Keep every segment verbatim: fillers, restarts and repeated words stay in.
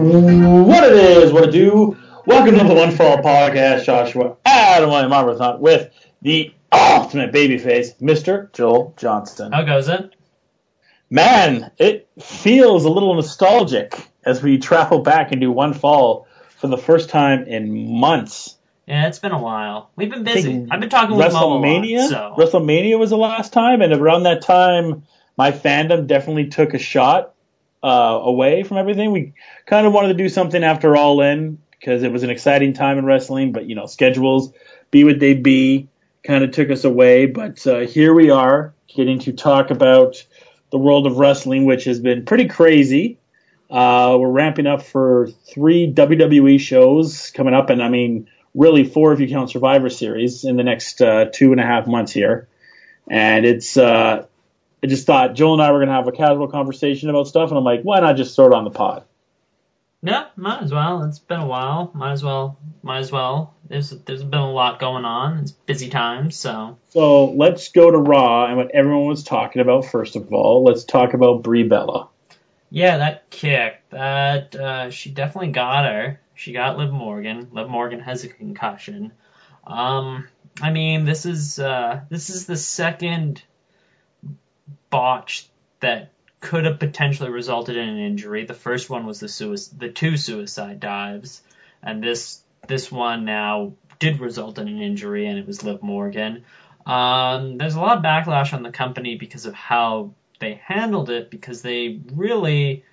What it is, what it do. Welcome to the One Fall Podcast. Joshua Adam Marathon with the ultimate babyface, Mister Joel Johnston. How goes it? Man, it feels a little nostalgic as we travel back into One Fall for the first time in months. Yeah, it's been a while. We've been busy. I've been talking with Mo a lot, so. WrestleMania was the last time, and around that time, my fandom definitely took a shot uh, away from everything. We kind of wanted to do something after All In because it was an exciting time in wrestling, but, you know, schedules, be what they be, kind of took us away. But uh, here we are getting to talk about the world of wrestling, which has been pretty crazy. Uh, we're ramping up for three W W E shows coming up, and I mean, really four if you count Survivor Series in the next uh, two and a half months here. And it's, uh, I just thought Joel and I were going to have a casual conversation about stuff, and I'm like, why not just throw it on the pod? Yeah, might as well. It's been a while. Might as well. Might as well. There's there's been a lot going on. It's busy times, so. So let's go to Raw and what everyone was talking about first of all. Let's talk about Brie Bella. Yeah, that kick. That uh, she definitely got her. She got Liv Morgan. Liv Morgan has a concussion. Um, I mean, this is uh, this is the second botch that could have potentially resulted in an injury. The first one was the suicide, the two suicide dives, and this this one now did result in an injury, and it was Liv Morgan. Um, there's a lot of backlash on the company because of how they handled it, because they really,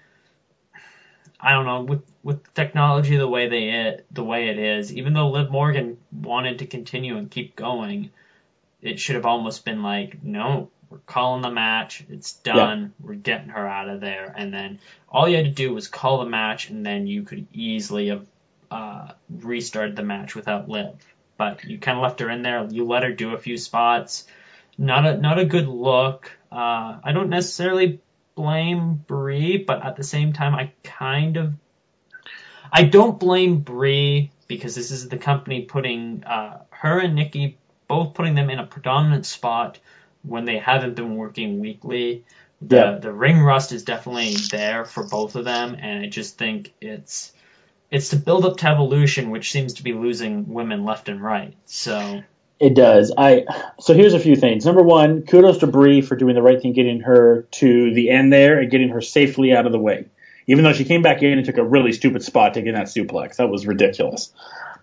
I don't know, with with technology the way they it the way it is, even though Liv Morgan wanted to continue and keep going, it should have almost been like, no, we're calling the match, it's done, yeah. We're getting her out of there, and then all you had to do was call the match, and then you could easily have uh, restarted the match without Liv. But you kind of left her in there. You let her do a few spots. Not a not a good look. Uh, I don't necessarily blame Brie, but at the same time, I kind of I don't blame Brie because this is the company putting uh, her and Nikki, both putting them in a predominant spot when they haven't been working weekly. The yeah. the ring rust is definitely there for both of them, and I just think it's it's to build up to Evolution, which seems to be losing women left and right. So it does. I so here's a few things. Number one, kudos to Brie for doing the right thing, getting her to the end there and getting her safely out of the way. Even though she came back in and took a really stupid spot taking that suplex. That was ridiculous.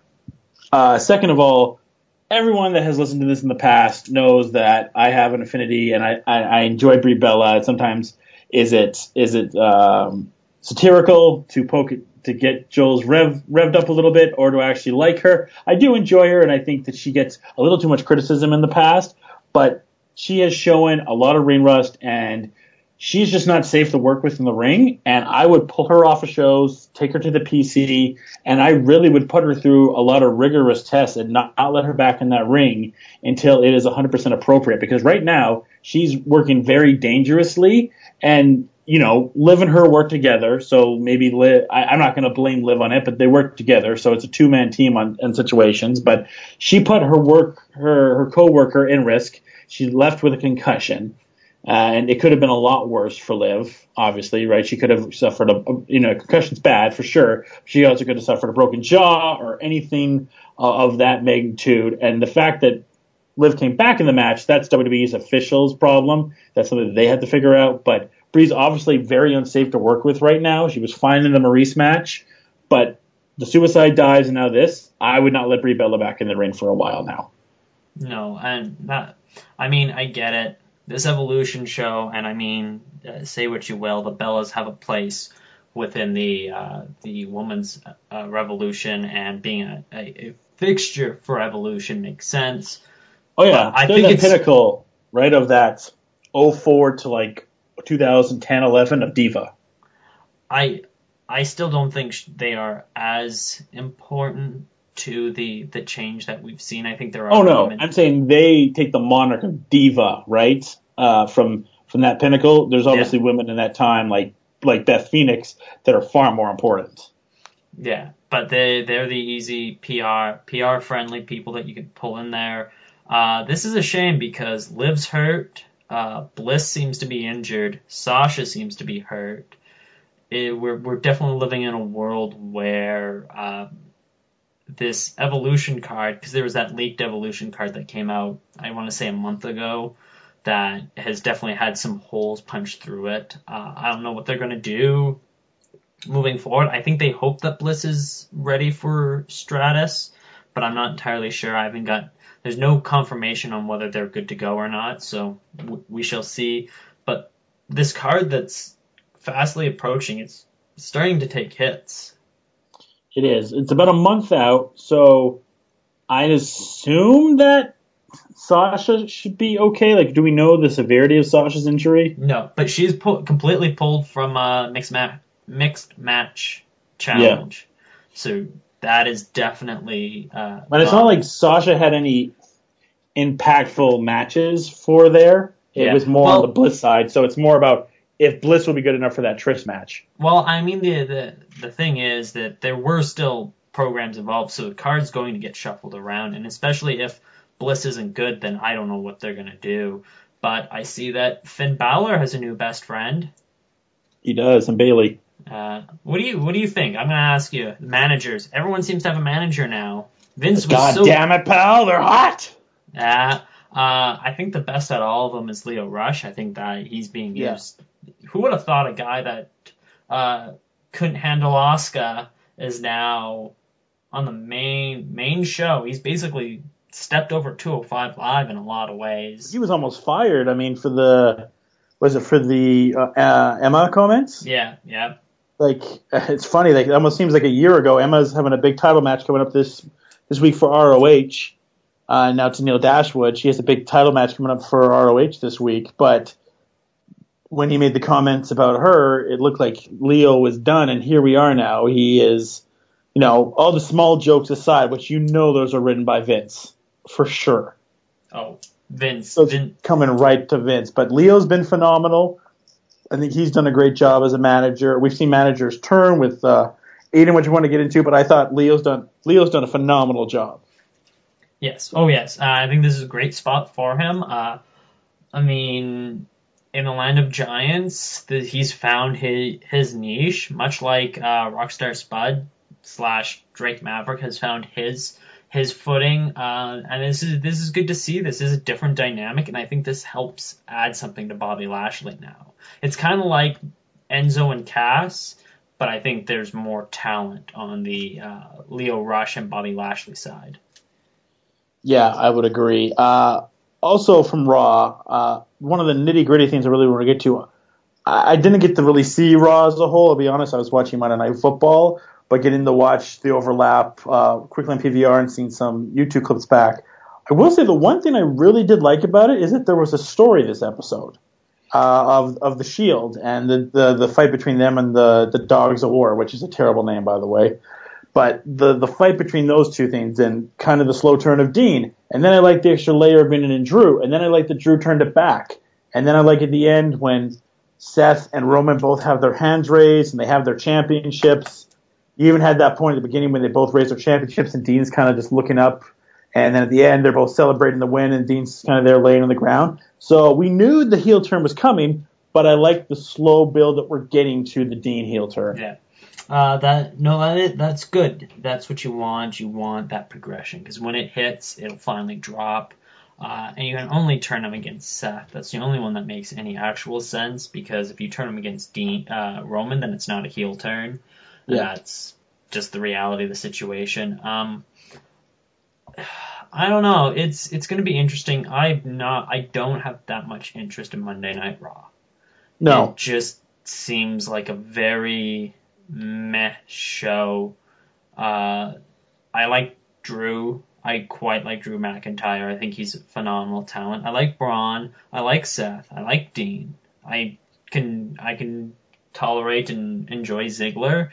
Uh, second of all, everyone that has listened to this in the past knows that I have an affinity and I, I, I enjoy Brie Bella. Sometimes is it is it um, satirical to poke it, to get Joel's rev revved up a little bit, or to actually like her? I do enjoy her, and I think that she gets a little too much criticism in the past, but she has shown a lot of ring rust, and she's just not safe to work with in the ring, and I would pull her off of shows, take her to the P C, and I really would put her through a lot of rigorous tests and not, not let her back in that ring until it is one hundred percent appropriate, because right now she's working very dangerously, and you know, Liv and her work together, so maybe Liv, I, I'm not going to blame Liv on it, but they work together, so it's a two-man team on in situations, but she put her work, her, her co-worker in risk. She's left with a concussion. Uh, and it could have been a lot worse for Liv, obviously, right? She could have suffered a, you know, concussion's bad for sure. She also could have suffered a broken jaw or anything uh, of that magnitude. And the fact that Liv came back in the match, that's W W E's officials' problem. That's something that they had to figure out. But Brie's obviously very unsafe to work with right now. She was fine in the Maurice match, but the suicide dives and now this, I would not let Brie Bella back in the ring for a while now. No, and that, I mean, I get it. This Evolution show, and I mean, uh, say what you will, the Bellas have a place within the uh, the women's uh, revolution, and being a, a, a fixture for Evolution makes sense. Oh yeah, I think it's pinnacle, right, of that oh four to like twenty ten, eleven of Diva. I I still don't think they are as important to the the change that we've seen. I think there are. Oh no, women. I'm saying they take the monarch of Diva, right? Uh, from from that pinnacle. There's obviously yeah. women in that time like like Beth Phoenix that are far more important. Yeah, but they they're the easy P R P R friendly people that you can pull in there. Uh, this is a shame because Liv's hurt. Uh, Bliss seems to be injured. Sasha seems to be hurt. it, we're we're definitely living in a world where um, this evolution card, because there was that leaked evolution card that came out, I want to say a month ago, that has definitely had some holes punched through it. Uh, I don't know what they're going to do moving forward. I think they hope that Bliss is ready for Stratus, but I'm not entirely sure. I haven't got, there's no confirmation on whether they're good to go or not, so w- we shall see. But this card that's fastly approaching, it's starting to take hits. It is. It's about a month out, so I assume that Sasha should be okay. Like, do we know the severity of Sasha's injury? No, but she's pull, completely pulled from uh, mixed match mixed match challenge. Yeah. So that is definitely. Uh, but it's gone. not like Sasha had any impactful matches for there. It yeah. was more well, on the Bliss side, so it's more about if Bliss will be good enough for that Trish match. Well, I mean, the the the thing is that there were still programs involved, so the card's going to get shuffled around, and especially if Bliss isn't good, then I don't know what they're going to do. But I see that Finn Balor has a new best friend. He does, and Bayley. Uh, what do you What do you think? I'm going to ask you. Managers. Everyone seems to have a manager now. Vince was God so. damn it, pal! They're hot. Yeah. Uh, uh, I think the best out of all of them is Leo Rush. I think that he's being yeah. used. Who would have thought a guy that uh, couldn't handle Asuka is now on the main main show? He's basically stepped over two oh five Live in a lot of ways. He was almost fired. I mean, for the was it for the uh, uh, Emma comments? Yeah, yeah. Like it's funny. Like it almost seems like a year ago. Emma's having a big title match coming up this this week for R O H. Uh, now to Neil Dashwood, she has a big title match coming up for R O H this week. But when he made the comments about her, it looked like Leo was done, and here we are now. He is, you know, all the small jokes aside, which you know those are written by Vince. For sure. Oh, Vince. So it's Vin- coming right to Vince. But Leo's been phenomenal. I think he's done a great job as a manager. We've seen managers turn with uh, Aiden, which you want to get into, but I thought Leo's done Leo's done a phenomenal job. Yes. Oh, yes. Uh, I think this is a great spot for him. Uh, I mean, in the land of giants, the, he's found his, his niche, much like uh, Rockstar Spud slash Drake Maverick has found his his footing, uh, and this is this is good to see. This is a different dynamic, and I think this helps add something to Bobby Lashley now. It's kind of like Enzo and Cass, but I think there's more talent on the uh, Leo Rush and Bobby Lashley side. Yeah, I would agree. Uh, also from Raw, uh, one of the nitty-gritty things I really want to get to, I, I didn't get to really see Raw as a whole. I'll be honest, I was watching Monday Night Football, but getting to watch the overlap uh, quickly on P V R and seeing some YouTube clips back. I will say the one thing I really did like about it is that there was a story this episode uh, of of the Shield and the, the, the fight between them and the, the Dogs of War, which is a terrible name, by the way. But the, the fight between those two things and kind of the slow turn of Dean. And then I like the extra layer of Vin and Drew. And then I like that Drew turned it back. And then I like at the end when Seth and Roman both have their hands raised and they have their championships. You even had that point at the beginning when they both raised their championships and Dean's kind of just looking up. And then at the end, they're both celebrating the win and Dean's kind of there laying on the ground. So we knew the heel turn was coming, but I like the slow build that we're getting to the Dean heel turn. Yeah. Uh, that no, that, that's good. That's what you want. You want that progression because when it hits, it'll finally drop. Uh, and you can only turn him against Seth. That's the only one that makes any actual sense because if you turn him against Dean, uh, Roman, then it's not a heel turn. Yeah. That's just the reality of the situation. Um, I don't know. It's it's going to be interesting. I've not. I don't have that much interest in Monday Night Raw. No. It just seems like a very meh show. Uh, I like Drew. I quite like Drew McIntyre. I think he's a phenomenal talent. I like Braun. I like Seth. I like Dean. I can I can tolerate and enjoy Ziggler.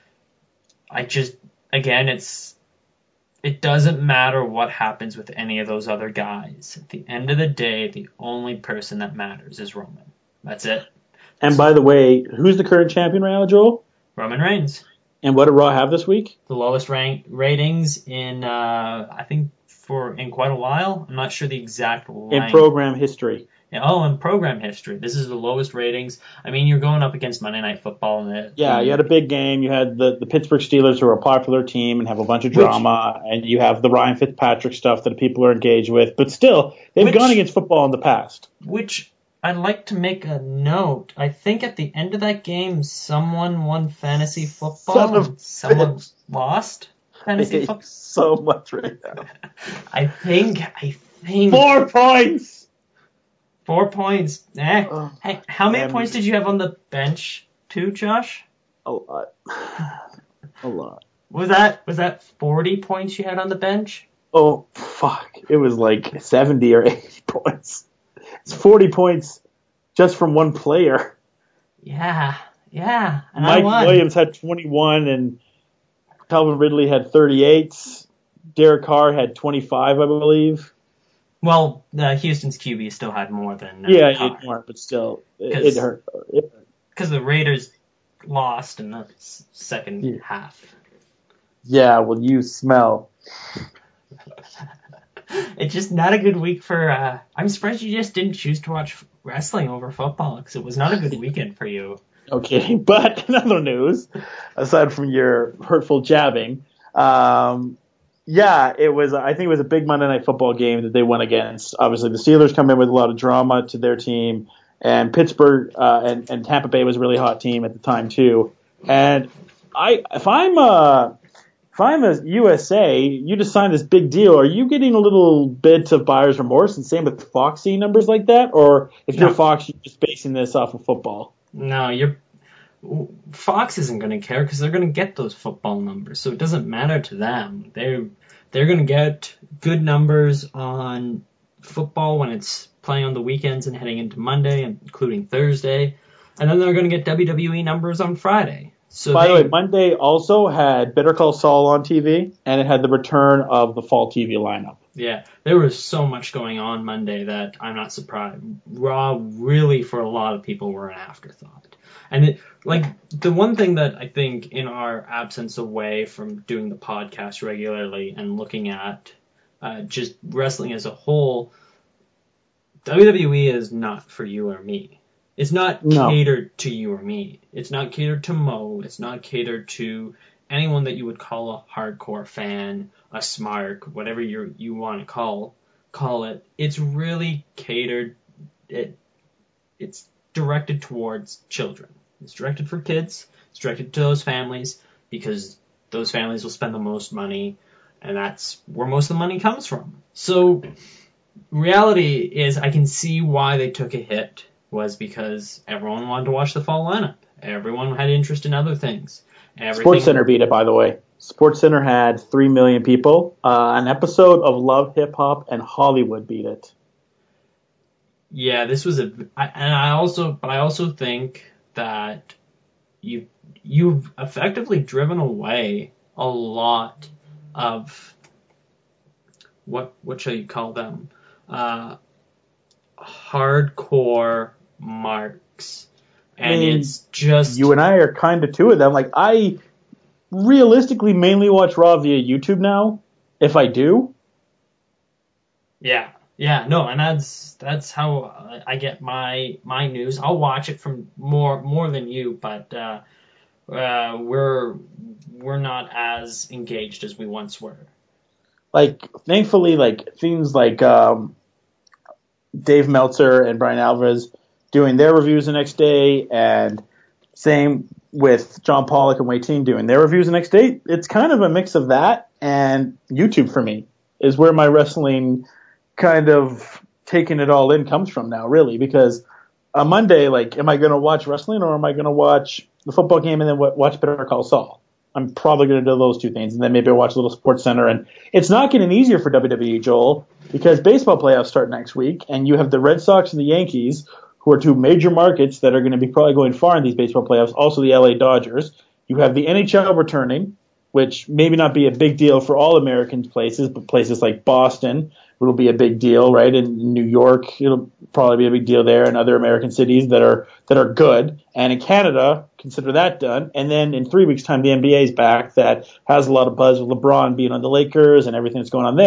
I just, again, it's, it doesn't matter what happens with any of those other guys. At the end of the day, the only person that matters is Roman. That's it. And by the way, who's the current champion right now, Joel? Roman Reigns. And what did Raw have this week? The lowest rank ratings in, uh, I think, for in quite a while. I'm not sure the exact rank. In program history. Oh, in program history. This is the lowest ratings. I mean, you're going up against Monday Night Football. And the, yeah, the, you had a big game. You had the, the Pittsburgh Steelers, who are a popular team and have a bunch of drama, which, and you have the Ryan Fitzpatrick stuff that people are engaged with. But still, they've which, gone against football in the past. Which I'd like to make a note. I think at the end of that game, someone won fantasy football and someone lost fantasy football. So much right now. I think, I think. Four points! Four points. Eh. Oh, hey, how many points did you have on the bench, too, Josh? A lot. A lot. Was that was that forty points you had on the bench? Oh, fuck. It was like seventy or eighty points. It's forty points just from one player. Yeah, yeah. And Mike I won. Williams had twenty-one, and Calvin Ridley had thirty-eight. Derek Carr had twenty-five, I believe. Well, uh, Houston's Q B still had more than uh, yeah, Carr. it more, but still, it, it hurt. Because the Raiders lost in the second yeah. half. Yeah, well, you smell. It's just not a good week for. Uh, I'm surprised you just didn't choose to watch wrestling over football, because it was not a good weekend for you. Okay, but in other news, aside from your hurtful jabbing, um, yeah, it was. I think it was a big Monday Night Football game that they went against. Obviously, the Steelers come in with a lot of drama to their team, and Pittsburgh uh, and, and Tampa Bay was a really hot team at the time too. And I, if I'm a, if I'm a U S A, you just signed this big deal. Are you getting a little bit of buyer's remorse? And same with Fox seeing numbers like that, or if no. you're Fox, you're just basing this off of football. No, you're. Fox isn't going to care because they're going to get those football numbers, so it doesn't matter to them. They're they're going to get good numbers on football when it's playing on the weekends and heading into Monday, including Thursday, and then they're going to get W W E numbers on Friday. So by they, the way, Monday also had Better Call Saul on T V, and it had the return of the fall T V lineup. Yeah, there was so much going on Monday that I'm not surprised. Raw really, for a lot of people, were an afterthought. And it, like the one thing that I think in our absence away from doing the podcast regularly and looking at uh, just wrestling as a whole, W W E is not for you or me. It's not no. catered to you or me. It's not catered to Mo. It's not catered to anyone that you would call a hardcore fan, a smark, whatever you you want to call call it. It's really catered. It it's directed towards children. It's directed for kids. It's directed to those families because those families will spend the most money, and that's where most of the money comes from. So reality is I can see why they took a hit was because everyone wanted to watch the fall lineup. Everyone had interest in other things. Everything... SportsCenter beat it, by the way. SportsCenter had three million people. Uh, an episode of Love, Hip Hop, and Hollywood beat it. Yeah, this was a, I, and I also, but I also think that you you've effectively driven away a lot of what what shall you call them, uh, hardcore marks, and I mean, it's just you and I are kind of two of them. Like I realistically mainly watch Raw via YouTube now, if I do. Yeah. Yeah, no, and that's that's how I get my my news. I'll watch it from more more than you, but uh, uh, we're we're not as engaged as we once were. Like, thankfully, like things like um, Dave Meltzer and Brian Alvarez doing their reviews the next day, and same with John Pollock and Wei Ting doing their reviews the next day. It's kind of a mix of that and YouTube for me is where my wrestling kind of taking it all in comes from now, really, because on Monday, like, am I going to watch wrestling or am I going to watch the football game and then watch Better Call Saul? I'm probably going to do those two things, and then maybe I'll watch a little SportsCenter. And it's not getting easier for W W E, Joel, because baseball playoffs start next week, and you have the Red Sox and the Yankees, who are two major markets that are going to be probably going far in these baseball playoffs, also the L A Dodgers. You have the N H L returning, which maybe not be a big deal for all American places, but places like Boston will be a big deal, right? In New York, it'll probably be a big deal there, and other American cities that are that are good. And in Canada, consider that done. And then in three weeks' time, the N B A is back. That has a lot of buzz with LeBron being on the Lakers and everything that's going on there.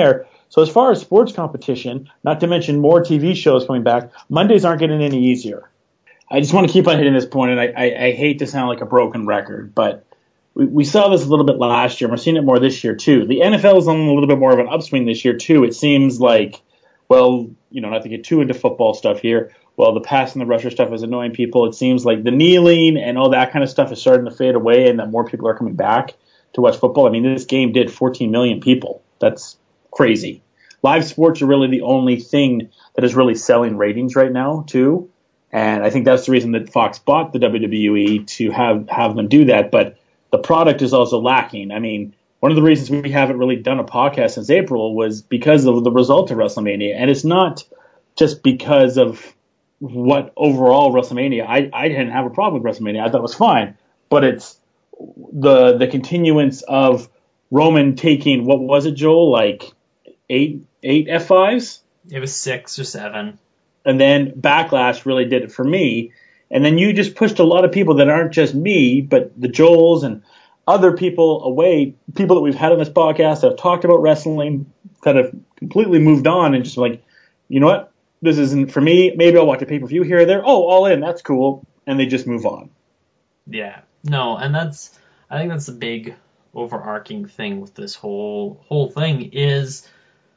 So as far as sports competition, not to mention more T V shows coming back, Mondays aren't getting any easier. I just want to keep on hitting this point, and I, I, I hate to sound like a broken record, but we, we saw this a little bit last year, and we're seeing it more this year too. The N F L is on a little bit more of an upswing this year too. It seems like, well, you know, not to get too into football stuff here, well, the pass and the rusher stuff is annoying people. It seems like the kneeling and all that kind of stuff is starting to fade away, and that more people are coming back to watch football. I mean, this game did fourteen million people. That's crazy. Live sports are really the only thing that is really selling ratings right now, too. And I think that's the reason that Fox bought the W W E, to have, have them do that. But the product is also lacking. I mean, one of the reasons we haven't really done a podcast since April was because of the result of WrestleMania. And it's not just because of what overall WrestleMania. I, I didn't have a problem with WrestleMania. I thought it was fine. But it's the the continuance of Roman taking, what was it, Joel, like eight eight F fives? It was six or seven. And then Backlash really did it for me. And then you just pushed a lot of people that aren't just me, but the Joels and other people away, people that we've had on this podcast that have talked about wrestling, that have completely moved on and just like, you know what, this isn't for me. Maybe I'll watch a pay-per-view here or there. Oh, all in, that's cool. And they just move on. Yeah. No, and that's, I think that's the big overarching thing with this whole whole thing is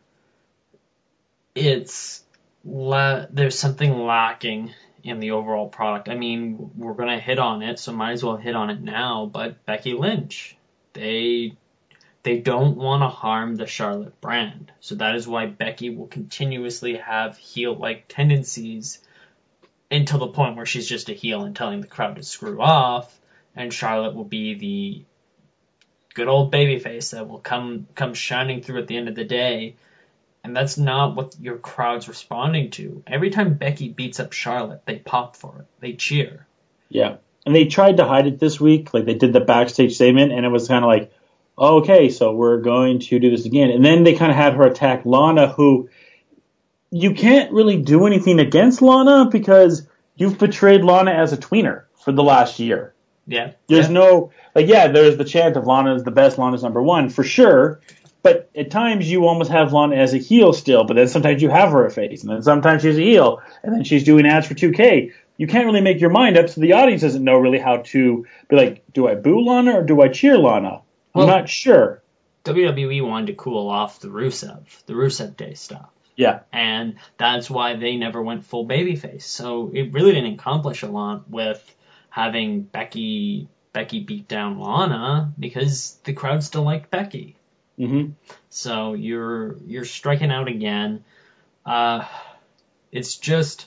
it's la- there's something lacking in the overall product. I mean, we're going to hit on it, so might as well hit on it now, but Becky Lynch, they they don't want to harm the Charlotte brand. So that is why Becky will continuously have heel-like tendencies until the point where she's just a heel and telling the crowd to screw off, and Charlotte will be the good old babyface that will come come shining through at the end of the day. And that's not what your crowd's responding to. Every time Becky beats up Charlotte, they pop for it. They cheer. Yeah. And they tried to hide it this week. Like, they did the backstage statement, and it was kind of like, oh, okay, so we're going to do this again. And then they kind of had her attack Lana, who you can't really do anything against Lana because you've portrayed Lana as a tweener for the last year. Yeah. There's yeah. no, like, yeah, there's the chant of Lana's the best, Lana's number one, for sure. But at times you almost have Lana as a heel still, but then sometimes you have her a face, and then sometimes she's a heel, and then she's doing ads for two K. You can't really make your mind up, so the audience doesn't know really how to be like, do I boo Lana or do I cheer Lana? I'm well, not sure. W W E wanted to cool off the Rusev, the Rusev Day stuff. Yeah. And that's why they never went full babyface. So it really didn't accomplish a lot with having Becky Becky beat down Lana, because the crowd still liked Becky. Mm-hmm. So you're you're striking out again. Uh, it's just,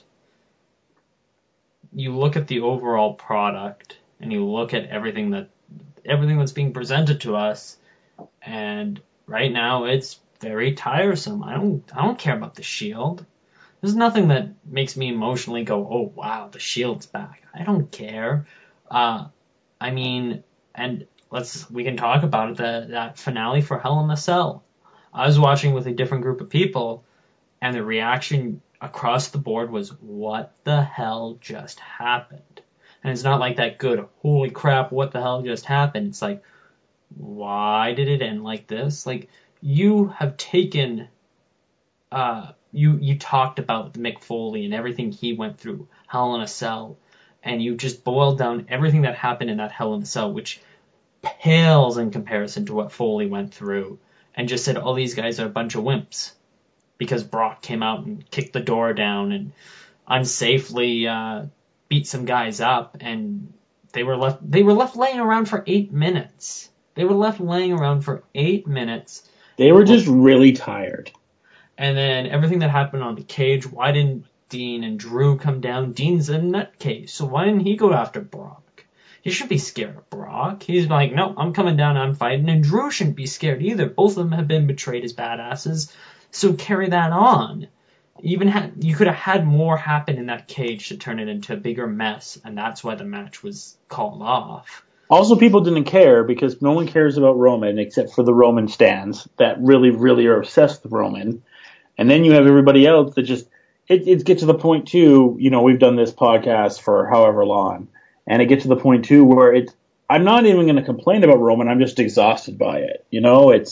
you look at the overall product and you look at everything that everything that's being presented to us, and right now it's very tiresome. I don't I don't care about the Shield. There's nothing that makes me emotionally go, oh wow, the Shield's back. I don't care. Uh, I mean, and let's we can talk about it. The, that finale for Hell in a Cell. I was watching with a different group of people, and the reaction across the board was, what the hell just happened? And it's not like that good, holy crap, what the hell just happened? It's like, why did it end like this? Like, you have taken, uh, you you talked about Mick Foley and everything he went through, Hell in a Cell, and you just boiled down everything that happened in that Hell in a Cell, which pales in comparison to what Foley went through, and just said all these guys are a bunch of wimps because Brock came out and kicked the door down and unsafely uh, beat some guys up, and they were left they were left laying around for eight minutes. They were left laying around for eight minutes. They were just really tired. And then everything that happened on the cage, why didn't Dean and Drew come down? Dean's a nutcase, so why didn't he go after Brock? He should be scared of Brock. He's like, no, I'm coming down, I'm fighting. And Drew shouldn't be scared either. Both of them have been betrayed as badasses. So carry that on. Even had, you could have had more happen in that cage to turn it into a bigger mess. And that's why the match was called off. Also, people didn't care because no one cares about Roman except for the Roman stans that really, really are obsessed with Roman. And then you have everybody else that just, it, it gets to the point too, you know, we've done this podcast for however long. And it gets to the point, too, where it's, I'm not even going to complain about Roman. I'm just exhausted by it. You know, it's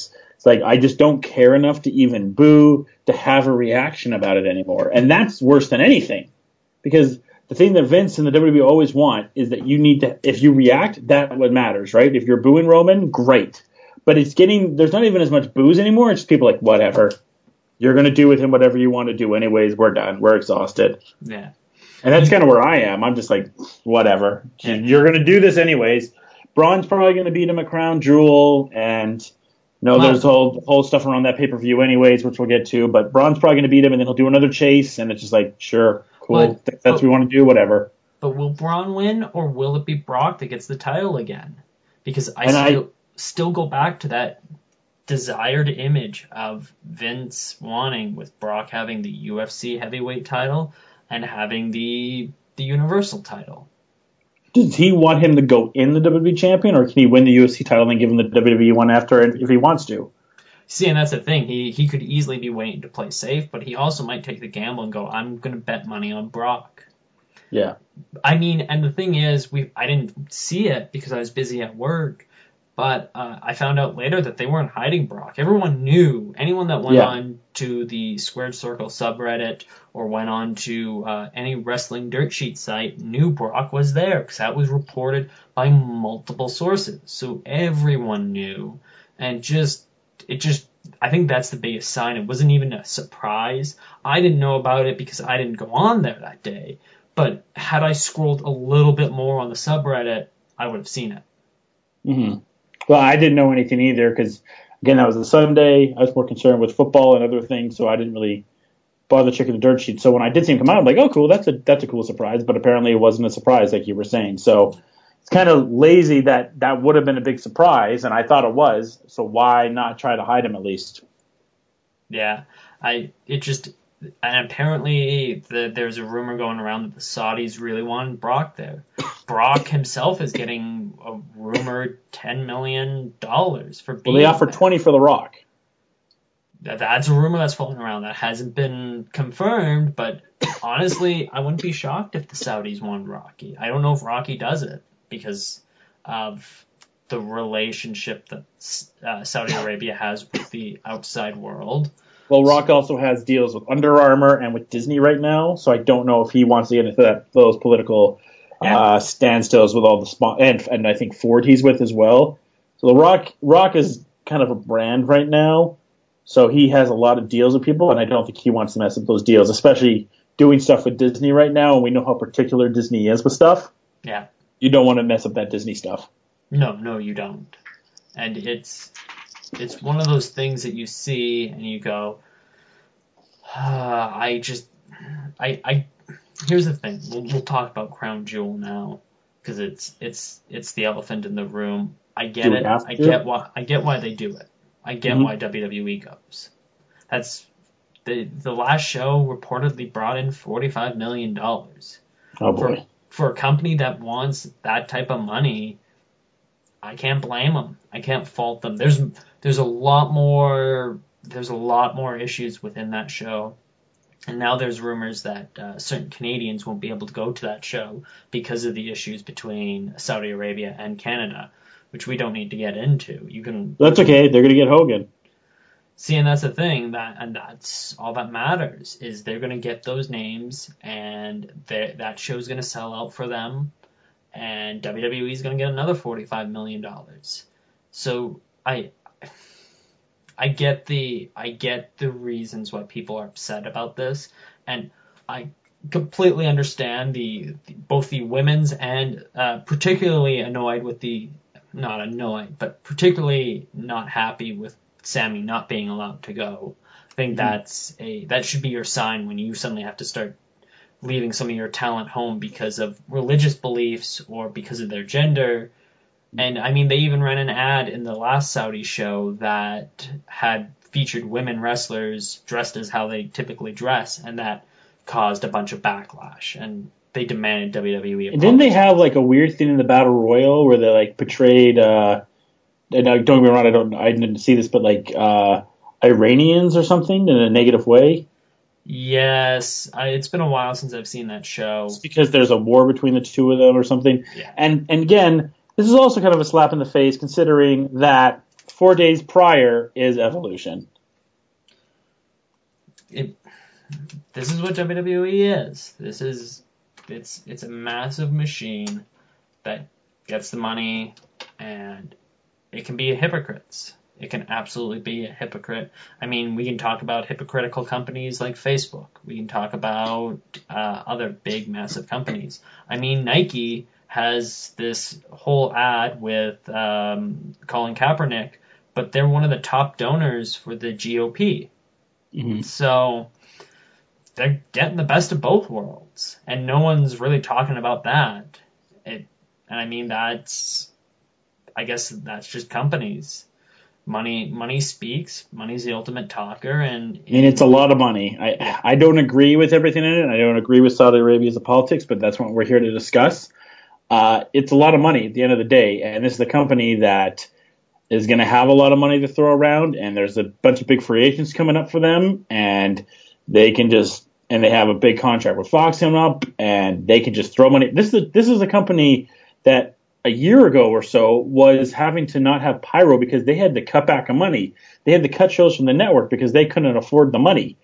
It's like, I just don't care enough to even boo, to have a reaction about it anymore. And that's worse than anything. Because the thing that Vince and the W W E always want is that you need to, if you react, that's what matters, right? If you're booing Roman, great. But it's getting, there's not even as much boos anymore. It's just people like, whatever. You're going to do with him whatever you want to do anyways. We're done. We're exhausted. Yeah. And that's kind of where I am. I'm just like, whatever. Yeah. You're going to do this anyways. Braun's probably going to beat him at Crown Jewel. And, you know, Well, there's whole, whole stuff around that pay-per-view anyways, which we'll get to. But Braun's probably going to beat him, and then he'll do another chase. And it's just like, sure, cool. But, that's but, what we want to do, whatever. But will Braun win, or will it be Brock that gets the title again? Because I and still, I, still go back to that desired image of Vince wanting, with Brock having the U F C heavyweight title and having the the Universal title. Does he want him to go in the W W E champion, or can he win the U F C title and give him the W W E one after if he wants to? See, and that's the thing. He he could easily be waiting to play safe, but he also might take the gamble and go, I'm going to bet money on Brock. Yeah. I mean, and the thing is, we I didn't see it because I was busy at work, but uh, I found out later that they weren't hiding Brock. Everyone knew. Anyone that went yeah. on to the Squared Circle subreddit or went on to uh, any wrestling dirt sheet site knew Brock was there, because that was reported by multiple sources. So everyone knew, and just it just I think that's the biggest sign. It wasn't even a surprise. I didn't know about it because I didn't go on there that day. But had I scrolled a little bit more on the subreddit, I would have seen it. Mm-hmm. Well, I didn't know anything either because, again, that was a Sunday. I was more concerned with football and other things, so I didn't really bother checking the dirt sheet. So when I did see him come out, I'm like, oh, cool, that's a that's a cool surprise. But apparently it wasn't a surprise, like you were saying. So it's kind of lazy that that would have been a big surprise, and I thought it was. So why not try to hide him at least? Yeah, I it just... And apparently the, there's a rumor going around that the Saudis really wanted Brock there. Brock himself is getting a rumored ten million dollars for being Well, they offered there. twenty for The Rock. That, that's a rumor that's floating around. That hasn't been confirmed, but honestly, I wouldn't be shocked if the Saudis wanted Rocky. I don't know if Rocky does it because of the relationship that uh, Saudi Arabia has with the outside world. Well, Rock also has deals with Under Armour and with Disney right now, so I don't know if he wants to get into that those political Yeah. uh, standstills with all the spon- and and I think Ford he's with as well. So the Rock Rock is kind of a brand right now, so he has a lot of deals with people, and I don't think he wants to mess up those deals, especially doing stuff with Disney right now, and we know how particular Disney is with stuff. Yeah. You don't want to mess up that Disney stuff. No, no, you don't. And it's it's one of those things that you see and you go, uh, I just, I, I. Here's the thing. We'll, we'll talk about Crown Jewel now because it's it's it's the elephant in the room. I get Do we it. have I to? get why I get why they do it. I get Mhm. why W W E goes. That's the the last show reportedly brought in forty-five million dollars. Oh boy. For for a company that wants that type of money, I can't blame them. I can't fault them. There's there's a lot more there's a lot more issues within that show. And now there's rumors that uh, certain Canadians won't be able to go to that show because of the issues between Saudi Arabia and Canada, which we don't need to get into. You can That's okay. They're going to get Hogan. see, and that's the thing, that and that's all that matters, is they're going to get those names, and that show's going to sell out for them, and W W E is going to get another forty-five million dollars. So I I get the I get the reasons why people are upset about this, and I completely understand the, the both the women's and uh, particularly annoyed with the not annoyed, but particularly not happy with Sammy not being allowed to go. I think Mm-hmm. that's a that should be your sign when you suddenly have to start leaving some of your talent home because of religious beliefs or because of their gender. And I mean, they even ran an ad in the last Saudi show that had featured women wrestlers dressed as how they typically dress, and that caused a bunch of backlash. And they demanded W W E. And didn't they have like a weird thing in the Battle Royal where they like portrayed? Uh, and uh, don't get me wrong, I don't, I didn't see this, but like uh, Iranians or something in a negative way. Yes, I, it's been a while since I've seen that show. It's because there's a war between the two of them or something. Yeah. And and again, this is also kind of a slap in the face, considering that four days prior is Evolution. It, this is what W W E is. This is it's it's a massive machine that gets the money, and it can be a hypocrite. It can absolutely be a hypocrite. I mean, we can talk about hypocritical companies like Facebook. We can talk about uh, other big, massive companies. I mean, Nike has this whole ad with um, Colin Kaepernick, but they're one of the top donors for the G O P. Mm-hmm. So they're getting the best of both worlds, and no one's really talking about that. It, and I mean, that's, I guess that's just companies. Money, money speaks. Money's the ultimate talker, and I mean, it's a lot of money. I I don't agree with everything in it. I don't agree with Saudi Arabia's politics, but that's what we're here to discuss. Uh, it's a lot of money at the end of the day, and this is a company that is going to have a lot of money to throw around, and there's a bunch of big free agents coming up for them, and they can just and they have a big contract with Fox coming up, and they can just throw money. This is a, this is a company that a year ago or so was having to not have pyro because they had to cut back on money. They had to cut shows from the network because they couldn't afford the money.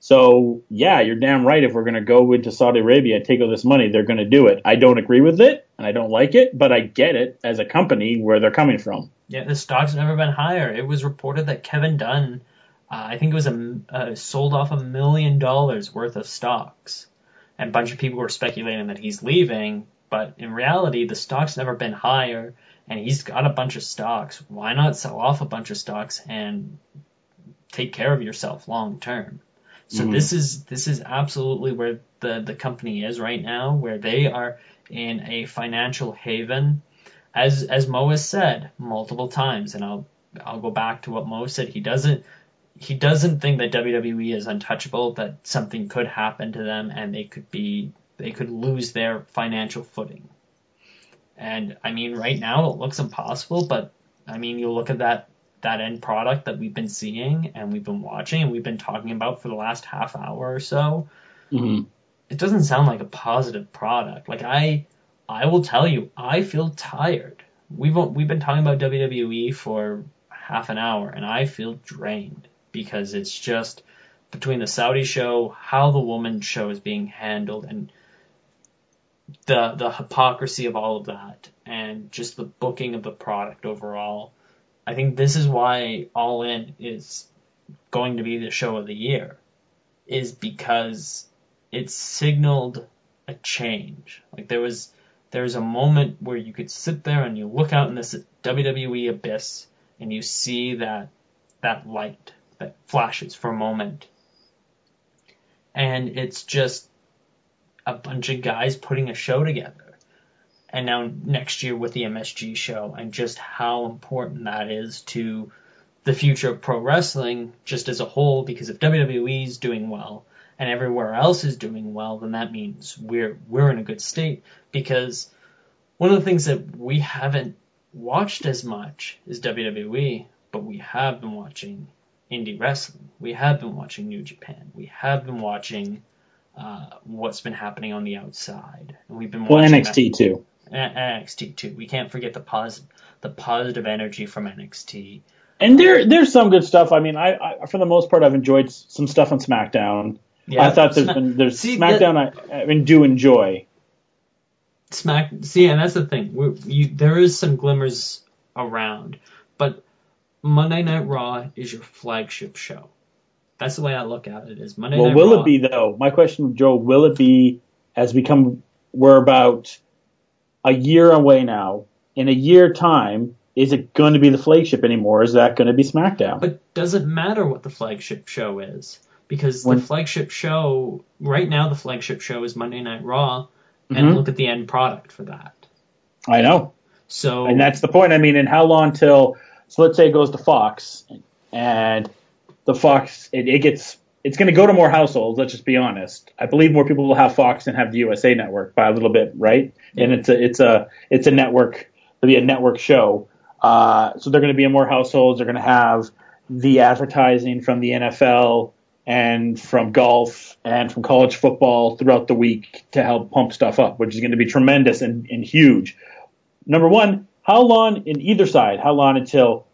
So, yeah, you're damn right. If we're going to go into Saudi Arabia and take all this money, they're going to do it. I don't agree with it, and I don't like it, but I get it as a company where they're coming from. Yeah, the stock's never been higher. It was reported that Kevin Dunn, uh, I think it was a, uh, sold off a million dollars worth of stocks. And a bunch of people were speculating that he's leaving. But in reality, the stock's never been higher, and he's got a bunch of stocks. Why not sell off a bunch of stocks and take care of yourself long term? So mm-hmm. this is this is absolutely where the, the company is right now, where they are in a financial haven. As as Mo has said multiple times, and I'll I'll go back to what Mo said. He doesn't he doesn't think that W W E is untouchable, that something could happen to them and they could be they could lose their financial footing. And I mean, right now it looks impossible, but I mean, you look at that, that end product that we've been seeing and we've been watching and we've been talking about for the last half hour or so. Mm-hmm. It doesn't sound like a positive product. Like I, I will tell you, I feel tired. We've, we've been talking about W W E for half an hour and I feel drained because it's just between the Saudi show, how the woman show is being handled, and the the hypocrisy of all of that, and just the booking of the product overall. I think this is why All In is going to be the show of the year, is because it signaled a change. Like there was there was a moment where you could sit there and you look out in this W W E abyss and you see that that light that flashes for a moment. And it's just a bunch of guys putting a show together. And now next year with the M S G show, and just how important that is to the future of pro wrestling just as a whole, because if W W E is doing well and everywhere else is doing well, then that means we're we're in a good state. Because one of the things that we haven't watched as much is W W E, but we have been watching indie wrestling. We have been watching New Japan. We have been watching uh, what's been happening on the outside. And we've been watching well, N X T that, too. N X T too. We can't forget the positive the positive energy from N X T. And there there's some good stuff. I mean, I, I for the most part I've enjoyed some stuff on SmackDown. Yeah, I thought there's Smack, been there's see, SmackDown that, I, I mean, do enjoy. Smack see, and that's the thing. We're, you, there is some glimmers around, but Monday Night Raw is your flagship show. That's the way I look at it. Is Monday well, Night will Raw. it be though? My question, Joe, will it be as we come? We're about a year away now. In a year time, is it going to be the flagship anymore? Is that going to be SmackDown? But does it matter what the flagship show is? Because when, the flagship show right now, the flagship show is Monday Night Raw, and mm-hmm. look at the end product for that. I know. So, and that's the point. I mean, and how long till? So let's say it goes to Fox, and the Fox it, it gets it's going to go to more households. Let's just be honest. I believe more people will have Fox than have the U S A Network by a little bit, right? Yeah. And it's a it's a it's a network. It'll be a network show. Uh, so they're going to be in more households. They're going to have the advertising from the N F L and from golf and from college football throughout the week to help pump stuff up, which is going to be tremendous and, and huge. Number one, how long in either side? How long until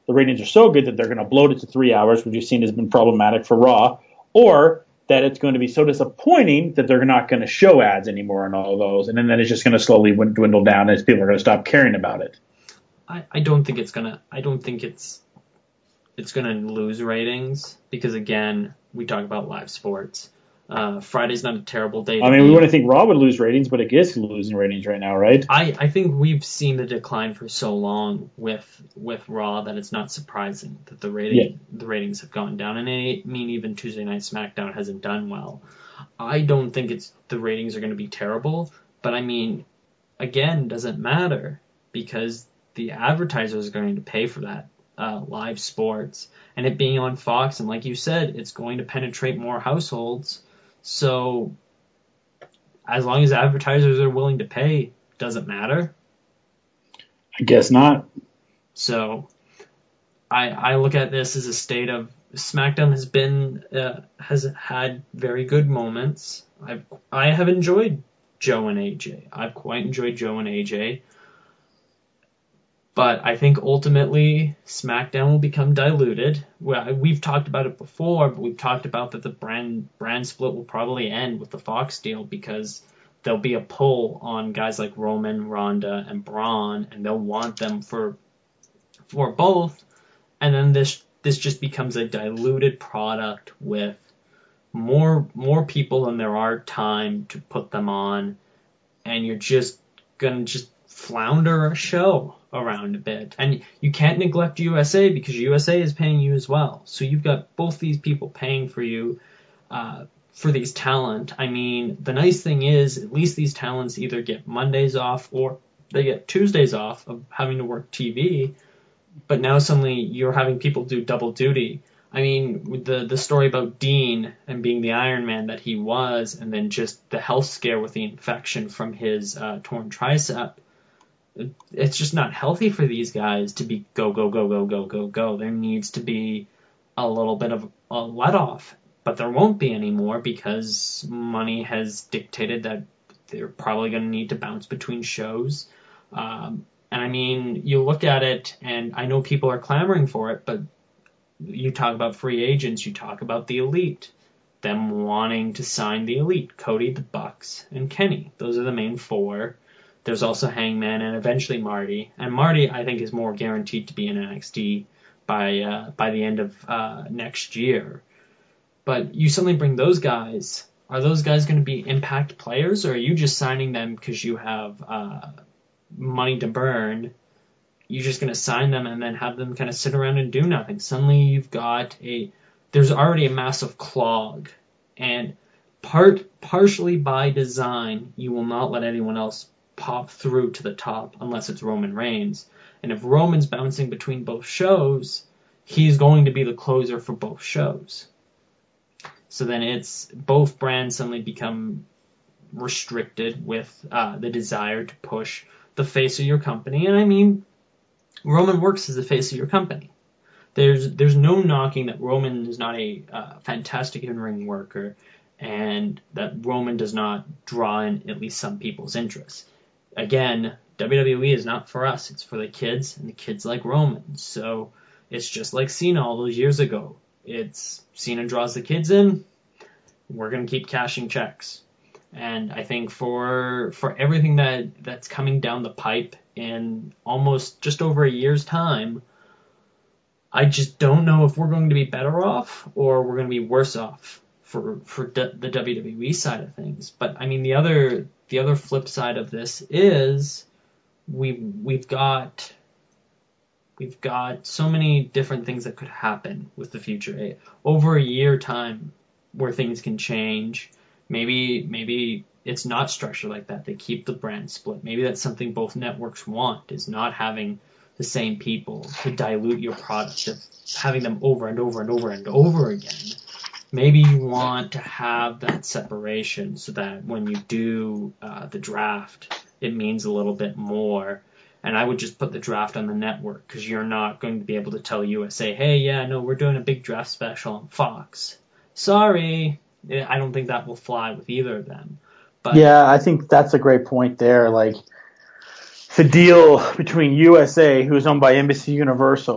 the ratings are so good that they're going to bloat it to three hours, which you've seen has been problematic for Raw, or that it's going to be so disappointing that they're not going to show ads anymore on all of those, and then, then it's just going to slowly dwindle down as people are going to stop caring about it. I, I don't think it's gonna. I don't think it's it's gonna lose ratings because again, we talk about live sports. Uh, Friday's not a terrible day. I mean, we wouldn't think Raw would lose ratings, but it is losing ratings right now, right? I, I think we've seen the decline for so long with with Raw that it's not surprising that the rating Yeah. the ratings have gone down. And I mean, even Tuesday Night SmackDown hasn't done well. I don't think it's the ratings are going to be terrible, but I mean, again, doesn't matter because the advertisers are going to pay for that uh, live sports, and it being on Fox, and like you said, it's going to penetrate more households. So as long as advertisers are willing to pay, doesn't matter. I guess not. So I I look at this as a state of SmackDown has been uh, has had very good moments. I've I have enjoyed Joe and A J. I've quite enjoyed Joe and A J. But I think ultimately SmackDown will become diluted. Well, we've talked about it before, but we've talked about that the brand brand split will probably end with the Fox deal because there'll be a pull on guys like Roman, Ronda, and Braun, and they'll want them for for both. And then this this just becomes a diluted product with more more people than there are time to put them on, and you're just gonna just flounder a show around a bit. And you can't neglect U S A because U S A is paying you as well. So you've got both these people paying for you uh, for these talent. I mean, the nice thing is at least these talents either get Mondays off or they get Tuesdays off of having to work T V. But now suddenly you're having people do double duty. I mean, with the, the story about Dean and being the Iron Man that he was, and then just the health scare with the infection from his uh, torn tricep, it's just not healthy for these guys to be go, go, go, go, go, go, go. There needs to be a little bit of a let off, but there won't be anymore because money has dictated that they're probably going to need to bounce between shows. Um, and I mean, you look at it, and I know people are clamoring for it, but you talk about free agents, you talk about the Elite, them wanting to sign the Elite, Cody, the Bucks, and Kenny. Those are the main four. There's also Hangman and eventually Marty. And Marty, I think, is more guaranteed to be in N X T by uh, by the end of uh, next year. But you suddenly bring those guys. Are those guys going to be Impact players, or are you just signing them because you have uh, money to burn? You're just going to sign them and then have them kind of sit around and do nothing. Suddenly you've got a... There's already a massive clog. And part partially by design, you will not let anyone else pop through to the top unless it's Roman Reigns. And if Roman's bouncing between both shows, he's going to be the closer for both shows. So then it's both brands suddenly become restricted with uh, the desire to push the face of your company. And I mean, Roman works as the face of your company. There's there's no knocking that Roman is not a uh, fantastic in-ring worker and that Roman does not draw in at least some people's interest. Again, W W E is not for us. It's for the kids, and the kids like Roman. So it's just like Cena all those years ago. It's Cena draws the kids in. We're going to keep cashing checks. And I think for for everything that, that's coming down the pipe in almost just over a year's time, I just don't know if we're going to be better off or we're going to be worse off for for d- the W W E side of things. But I mean, the other the other flip side of this is we we've got we've got so many different things that could happen with the future. Over a year time where things can change. Maybe maybe it's not structured like that. They keep the brand split. Maybe that's something both networks want, is not having the same people to dilute your product, of having them over and over and over and over again. Maybe you want to have that separation so that when you do uh, the draft, it means a little bit more. And I would just put the draft on the network because you're not going to be able to tell U S A, hey, yeah, no, we're doing a big draft special on Fox. Sorry. I don't think that will fly with either of them. But yeah, I think that's a great point there. Like the deal between U S A, who's owned by Embassy Universal,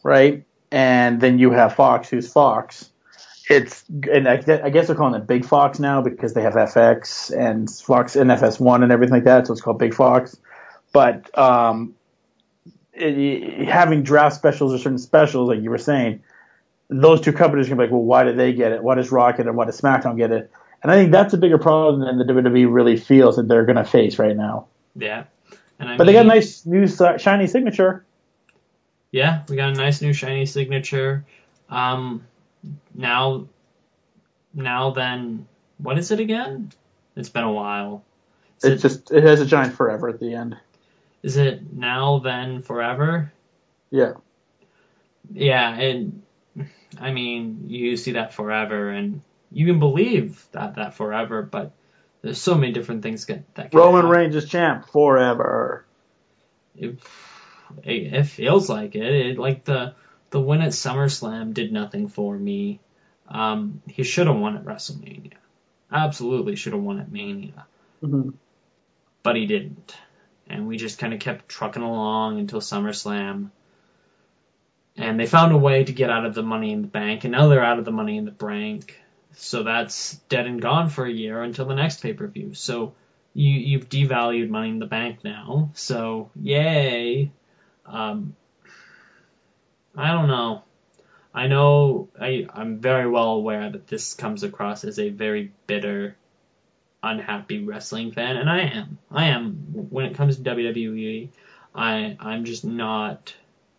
right? And then you have Fox, who's Fox. It's and I, I guess they're calling it Big Fox now because they have F X and Fox and F S one and everything like that, so it's called Big Fox. But um, it, having draft specials or certain specials, like you were saying, those two companies can be like, well, why do they get it? Why does Raw get it? Why does SmackDown get it? And I think that's a bigger problem than the W W E really feels that they're going to face right now. Yeah. And I but mean, they got a nice new shiny signature. Yeah, we got a nice new shiny signature. Um, now, now then, what is it again? It's been a while. Is It's it, just it has a giant forever at the end. Is it now then forever? Yeah. Yeah, and I mean, you see that forever, and you can believe that that forever, but there's so many different things that, that can Roman happen. Reigns is champ forever. It, it, it feels like it. it. Like the the win at SummerSlam did nothing for me. Um, he should have won at WrestleMania. Absolutely should have won at Mania. Mm-hmm. But he didn't. And we just kind of kept trucking along until SummerSlam. And they found a way to get out of the Money in the Bank, and now they're out of the Money in the Bank. So that's dead and gone for a year until the next pay-per-view. So you, you've devalued Money in the Bank now. So, yay. Um, I don't know. I know I, I'm very well aware that this comes across as a very bitter, unhappy wrestling fan, and I am. I am. When it comes to W W E, I, I'm just not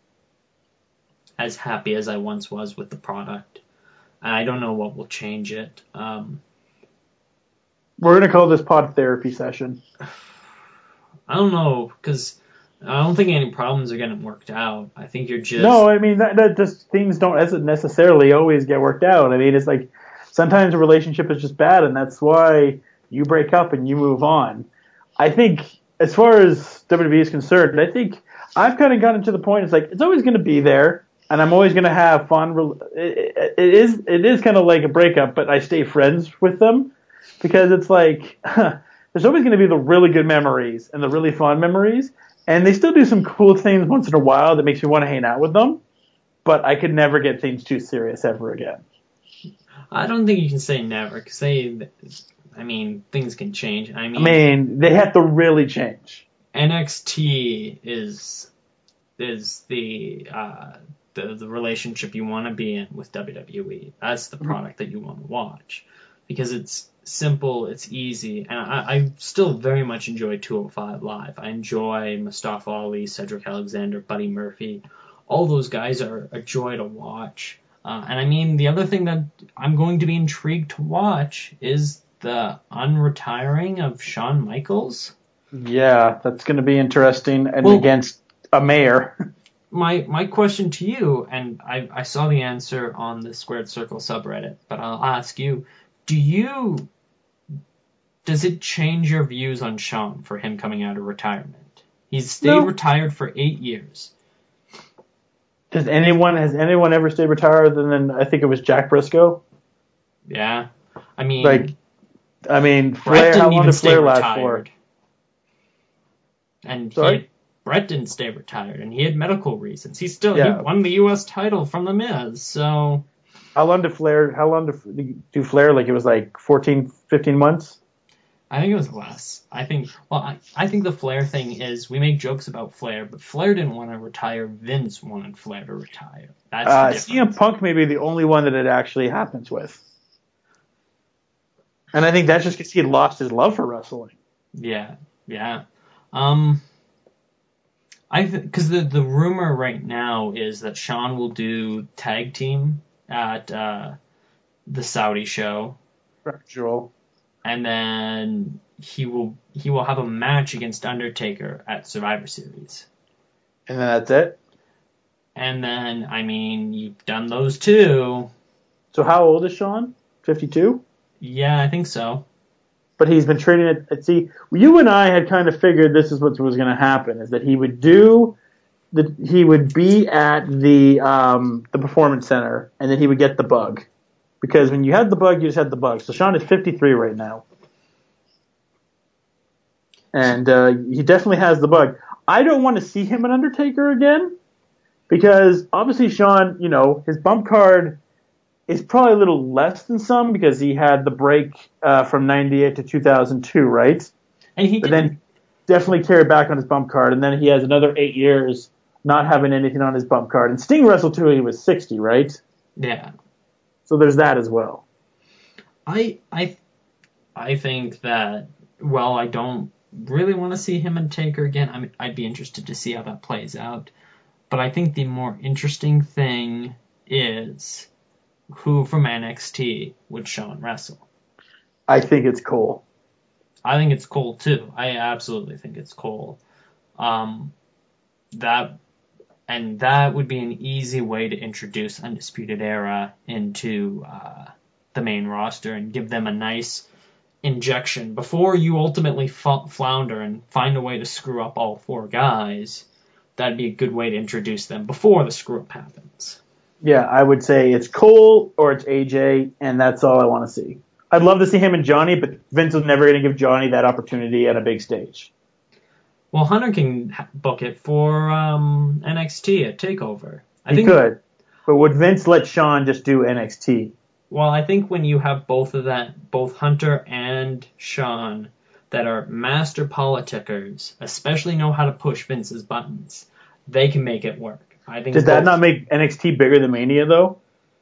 as happy as I once was with the product. And I don't know what will change it. Um, We're gonna call this pod therapy session. I don't know, because I don't think any problems are getting worked out. I think you're just... No, I mean, that, that just things don't necessarily always get worked out. I mean, it's like sometimes a relationship is just bad, and that's why you break up and you move on. I think, as far as W W E is concerned, I think I've kind of gotten to the point, it's like, it's always going to be there, and I'm always going to have fun. It, it is, it is kind of like a breakup, but I stay friends with them, because it's like, there's always going to be the really good memories and the really fun memories. And they still do some cool things once in a while that makes me want to hang out with them. But I could never get things too serious ever again. I don't think you can say never, because they, I mean, things can change. I mean, I mean, they have to really change. N X T is is the uh, the, the relationship you want to be in with W W E. That's the product that you want to watch, because it's simple, it's easy, and I, I still very much enjoy two oh five Live. I enjoy Mustafa Ali, Cedric Alexander, Buddy Murphy. All those guys are a joy to watch. Uh, and I mean, the other thing that I'm going to be intrigued to watch is the unretiring of Shawn Michaels. Yeah, that's going to be interesting, and well, against a mayor. My my question to you, and I, I saw the answer on the Squared Circle subreddit, but I'll ask you, do you... Does it change your views on Shawn for him coming out of retirement? He's stayed no. retired for eight years. Does anyone has anyone ever stayed retired other than I think it was Jack Briscoe? Yeah, I mean, like, I mean, Flair. How long did Flair last for? And Sorry? he had, Brett didn't stay retired, and he had medical reasons. He still yeah. he won the U S title from The Miz. So how long did Flair? How long did do Flair? Like it was like fourteen, fifteen months. I think it was less. I think, well, I, I think the Flair thing is, we make jokes about Flair, but Flair didn't want to retire. Vince wanted Flair to retire. That's uh, the C M Punk may be the only one that it actually happens with. And I think that's just because he had lost his love for wrestling. Yeah, yeah. Um, I because the, the rumor right now is that Shawn will do tag team at uh, the Saudi show. Joel. And then he will he will have a match against Undertaker at Survivor Series. And then that's it? And then, I mean, you've done those two. So how old is Shawn? fifty-two? Yeah, I think so. But he's been training it. At, see, you and I had kind of figured this is what was going to happen, is that he would do, the, he would be at the um, the Performance Center, and then he would get the bug. Because when you had the bug, you just had the bug. So Shawn is fifty-three right now. And uh, he definitely has the bug. I don't want to see him at Undertaker again, Because obviously Sean, you know, his bump card is probably a little less than some because he had the break uh, from ninety-eight to two thousand two, right? And he But didn't. then definitely carried back on his bump card, and then he has another eight years not having anything on his bump card. And Sting wrestled till he was sixty, right? Yeah. So there's that as well. I I I think that while I don't really want to see him and Taker again, I mean, I'd be interested to see how that plays out. But I think the more interesting thing is who from N X T would Shawn wrestle. I think it's Cole. I think it's Cole too. I absolutely think it's Cole. Um, that and that would be an easy way to introduce Undisputed Era into uh, the main roster and give them a nice injection before you ultimately f- flounder and find a way to screw up all four guys. That'd be a good way to introduce them before the screw up happens. Yeah, I would say it's Cole or it's A J, and that's all I want to see. I'd love to see him and Johnny, but Vince was never going to give Johnny that opportunity at a big stage. Well, Hunter can book it for um, N X T at TakeOver. I he think, could, but would Vince let Shawn just do N X T? Well, I think when you have both of that, both Hunter and Shawn, that are master politickers, especially know how to push Vince's buttons, they can make it work. I think. Does that both, not make N X T bigger than Mania though?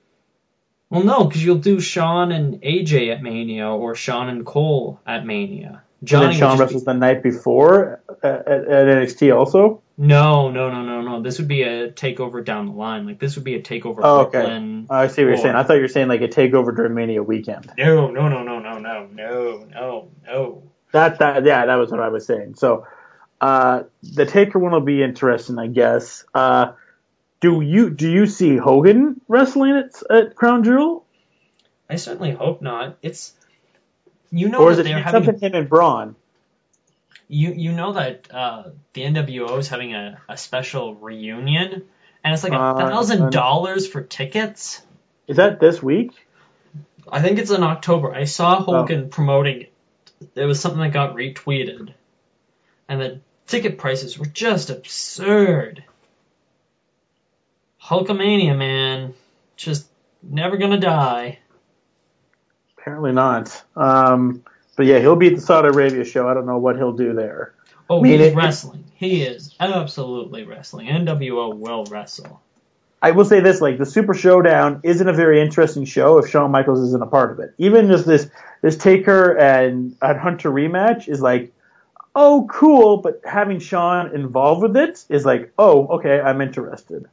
Well, no, because you'll do Shawn and A J at Mania or Shawn and Cole at Mania. Johnny and then Shawn wrestles be... the night before at, at, at N X T also? No, no, no, no, no. This would be a takeover down the line. Like, this would be a takeover oh, Brooklyn. Okay. I see what you're saying. I thought you were saying like a takeover during Mania weekend. No, no, no, no, no, no, no, no, no. That, that, yeah, that was what I was saying. So, uh, the Taker one will be interesting, I guess. Uh, do you, do you see Hogan wrestling at, at Crown Jewel? I certainly hope not. It's, you know, or is that it they're having something him and Braun? You you know that uh, the N W O is having a, a special reunion, and it's like a thousand dollars for tickets. Is that this week? I think it's in October. I saw Hogan oh. promoting it. It was something that got retweeted, and the ticket prices were just absurd. Hulkamania, man, just never gonna die. Apparently not. Um, but yeah, he'll be at the Saudi Arabia show. I don't know what he'll do there. Oh, I mean, he's it, wrestling. He is absolutely wrestling. N W O will wrestle. I will say this, like, the Super Showdown isn't a very interesting show if Shawn Michaels isn't a part of it. Even just this, this Taker and, and Hunter rematch is like, oh, cool, but having Shawn involved with it is like, oh, okay, I'm interested.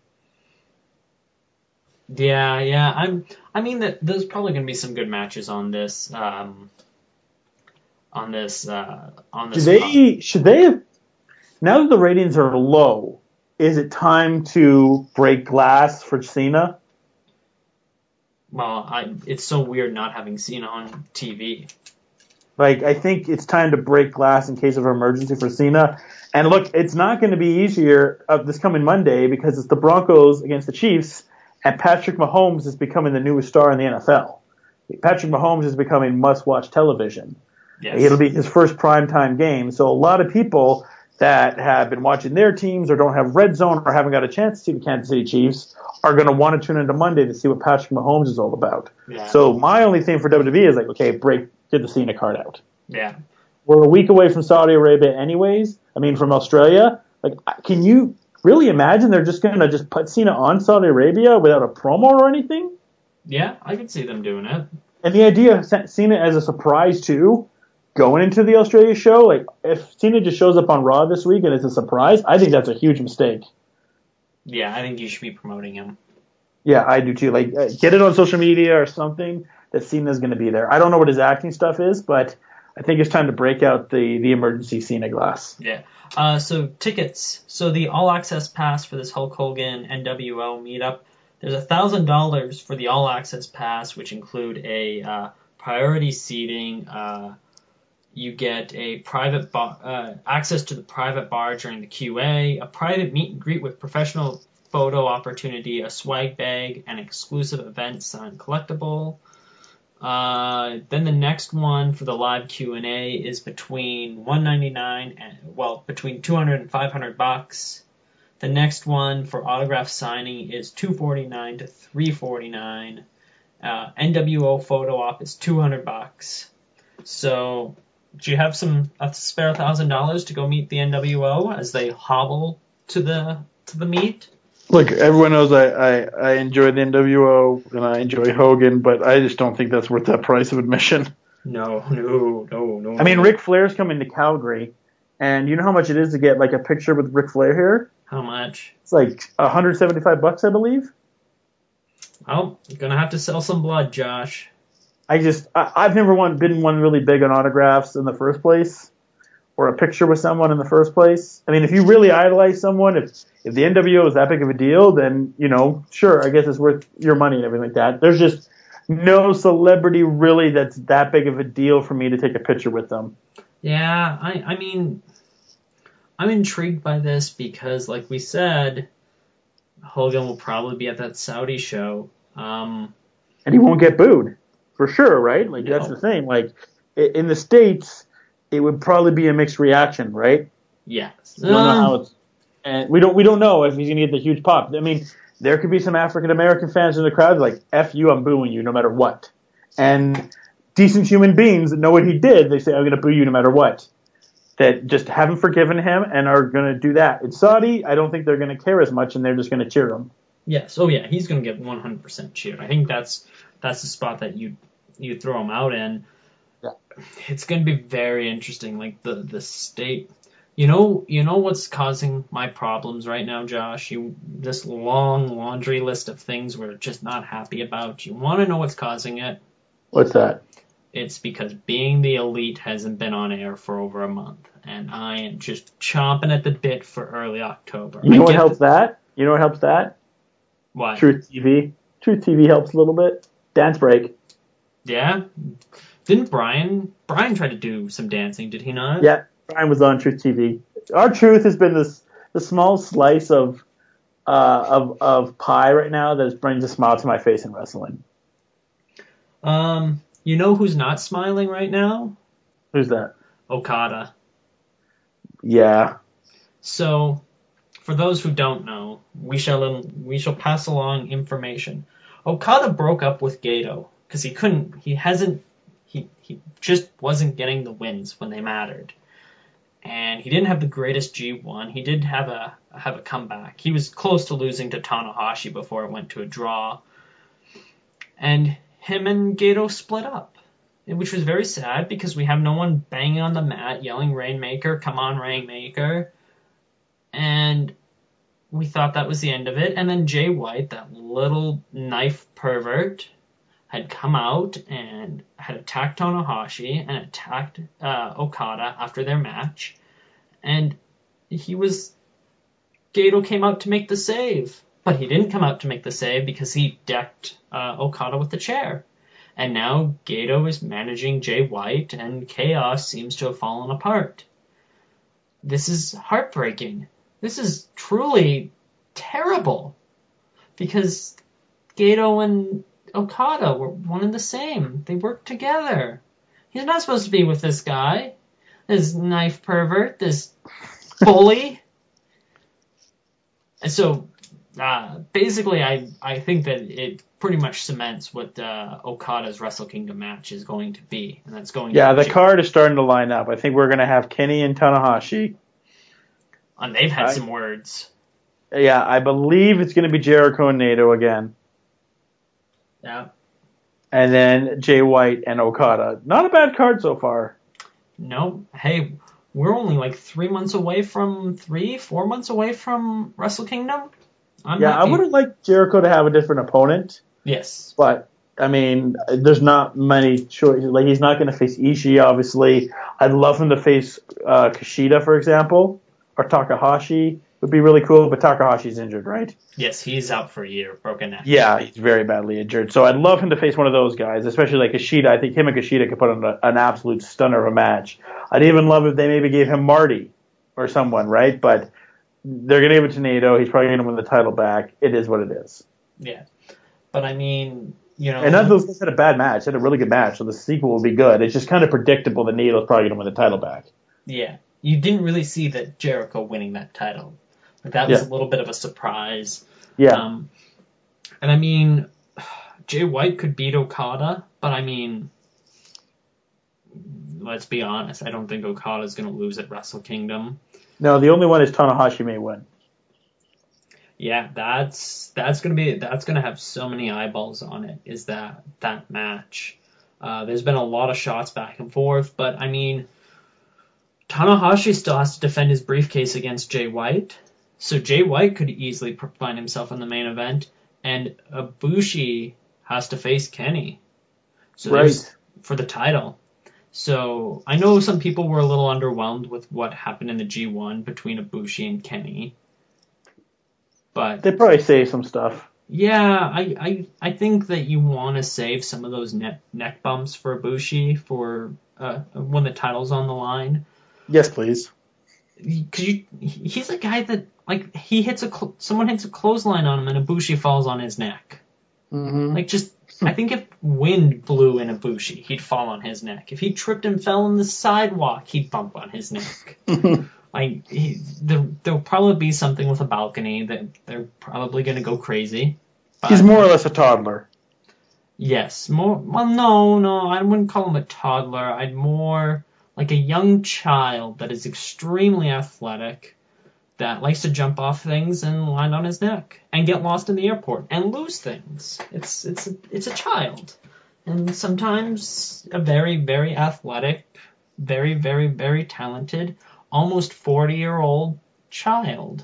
Yeah, yeah. I'm. I mean, that there's probably going to be some good matches on this. Um, on this. Uh, on this. Do they? Pod. Should they have? Now that the ratings are low, is it time to break glass for Cena? Well, I. It's so weird not having Cena on T V. Like, I think it's time to break glass in case of emergency for Cena. And look, it's not going to be easier uh, this coming Monday because it's the Broncos against the Chiefs. And Patrick Mahomes is becoming the newest star in the N F L. Patrick Mahomes is becoming must-watch television. Yes. It'll be his first primetime game. So a lot of people that have been watching their teams or don't have Red Zone or haven't got a chance to see the Kansas City Chiefs are going to want to tune into Monday to see what Patrick Mahomes is all about. Yeah. So my only thing for W W E is like, okay, break, get the Cena card out. Yeah. We're a week away from Saudi Arabia anyways. I mean, from Australia. Like, can you really imagine they're just going to just put Cena on Saudi Arabia without a promo or anything? Yeah, I could see them doing it. And the idea of Cena as a surprise, too, going into the Australia show, like, if Cena just shows up on Raw this week and it's a surprise, I think that's a huge mistake. Yeah, I think you should be promoting him. Yeah, I do, too. Like, get it on social media or something that Cena's going to be there. I don't know what his acting stuff is, but I think it's time to break out the, the emergency Cena glass. Yeah. Uh, so tickets. So the all access pass for this Hulk Hogan N W O meetup. There's a thousand dollars for the all access pass, which include a uh, priority seating. Uh, you get a private bar, uh, access to the private bar during the Q A, a private meet and greet with professional photo opportunity, a swag bag, an exclusive event signed collectible. Uh, then the next one for the live Q and A is between one ninety-nine and well between two hundred and five hundred bucks. The next one for autograph signing is two forty-nine to three forty-nine. Uh, N W O photo op is two hundred bucks. So, do you have some a spare thousand dollars to go meet the N W O as they hobble to the to the meet? Look, everyone knows I, I, I enjoy the N W O and I enjoy Hogan, but I just don't think that's worth that price of admission. No, no, no, no. I mean, Ric Flair's coming to Calgary, and you know how much it is to get like a picture with Ric Flair here? How much? It's like one hundred seventy-five bucks, I believe. Oh, you're gonna have to sell some blood, Josh. I just, I, I've never one, been one really big on autographs in the first place, or a picture with someone in the first place. I mean, if you really idolize someone, if if the N W O is that big of a deal, then, you know, sure, I guess it's worth your money and everything like that. There's just no celebrity really that's that big of a deal for me to take a picture with them. Yeah, I, I mean, I'm intrigued by this because, like we said, Hogan will probably be at that Saudi show. Um, and he won't get booed, for sure, right? Like, no. That's the thing. Like, in the States, it would probably be a mixed reaction, right? Yes. We don't know how it's, and we don't we don't know if he's gonna get the huge pop. I mean, there could be some African American fans in the crowd like, "F you, I'm booing you no matter what." And decent human beings that know what he did, they say, "I'm gonna boo you no matter what." That just haven't forgiven him and are gonna do that. In Saudi, I don't think they're gonna care as much, and they're just gonna cheer him. Yes. Oh yeah, he's gonna get one hundred percent cheered. I think that's that's the spot that you you throw him out in. Yeah. It's gonna be very interesting. Like the the state. You know, you know what's causing my problems right now, Josh? You this long laundry list of things we're just not happy about. You want to know what's causing it? What's that? It's because Being the Elite hasn't been on air for over a month, and I am just chomping at the bit for early October. You know I what get helps the, that? You know what helps that? What? Truth T V. Truth T V helps a little bit. Dance break. Yeah? Didn't Brian? Brian tried to do some dancing, did he not? Yeah, Brian was on Truth T V. Our Truth has been this the small slice of uh, of of pie right now that brings a smile to my face in wrestling. Um, you know who's not smiling right now? Who's that? Okada. Yeah. So, for those who don't know, we shall we shall pass along information. Okada broke up with Gato because he couldn't. He hasn't. He he just wasn't getting the wins when they mattered, and he didn't have the greatest G one. He did have a have a comeback. He was close to losing to Tanahashi before it went to a draw, and him and Gato split up, which was very sad because we have no one banging on the mat yelling Rainmaker, come on Rainmaker. And we thought that was the end of it. And then Jay White, that little knife pervert, had come out and had attacked Tanahashi and attacked uh, Okada after their match. And he was... Gato came out to make the save. But he didn't come out to make the save because he decked uh, Okada with the chair. And now Gato is managing Jay White, and Chaos seems to have fallen apart. This is heartbreaking. This is truly terrible. Because Gato and Okada were one and the same. They worked together. He's not supposed to be with this guy. This knife pervert, this bully. And so, uh, basically, I, I think that it pretty much cements what uh, Okada's Wrestle Kingdom match is going to be. And that's going Yeah, to the be... card is starting to line up. I think we're going to have Kenny and Tanahashi. And they've had I, some words. Yeah, I believe it's going to be Jericho and Nato again. Yeah. And then Jay White and Okada. Not a bad card so far. No. Hey, we're only like three months away from, three, four months away from Wrestle Kingdom. I'm yeah, happy. I would have liked Jericho to have a different opponent. Yes. But, I mean, there's not many choices. Like, he's not going to face Ishii, obviously. I'd love him to face uh, Kushida, for example. Or Takahashi would be really cool, but Takahashi's injured, right? Yes, he's out for a year, broken neck. Yeah, he's very badly injured. So I'd love him to face one of those guys, especially like Kushida. I think him and Kushida could put on a, an absolute stunner of a match. I'd even love if they maybe gave him Marty or someone, right? But they're going to give it to Nato. He's probably going to win the title back. It is what it is. Yeah. But I mean, you know... And none of those guys had a bad match. They had a really good match, so the sequel will be good. It's just kind of predictable that Nato's probably going to win the title back. Yeah. You didn't really see that Jericho winning that title. Like that was Yeah. a little bit of a surprise. Yeah. Um, and I mean, Jay White could beat Okada, but I mean, let's be honest. I don't think Okada's going to lose at Wrestle Kingdom. No, the only one is Tanahashi may win. Yeah, that's that's gonna be that's gonna have so many eyeballs on it. Is that that match? Uh, there's been a lot of shots back and forth, but I mean, Tanahashi still has to defend his briefcase against Jay White, so Jay White could easily find himself in the main event, and Ibushi has to face Kenny. So Right. for the title. So I know some people were a little underwhelmed with what happened in the G one between Ibushi and Kenny. But They probably say some stuff. yeah, I, I, I think that you want to save some of those neck neck bumps for Ibushi for uh, when the title's on the line. Yes, please. Cause you, he's a guy that like he hits a cl- someone hits a clothesline on him and Ibushi falls on his neck. Mm-hmm. Like just I think if wind blew in Ibushi, he'd fall on his neck. If he tripped and fell on the sidewalk, he'd bump on his neck. Like he, there, there'll probably be something with a balcony that they're probably going to go crazy. But, He's more or less a toddler. Yes, more. Well, no, no, I wouldn't call him a toddler. I'd more like a young child that is extremely athletic, that likes to jump off things and land on his neck and get lost in the airport and lose things. It's it's a, it's a child, and sometimes a very very athletic, very very very talented, almost forty year old child.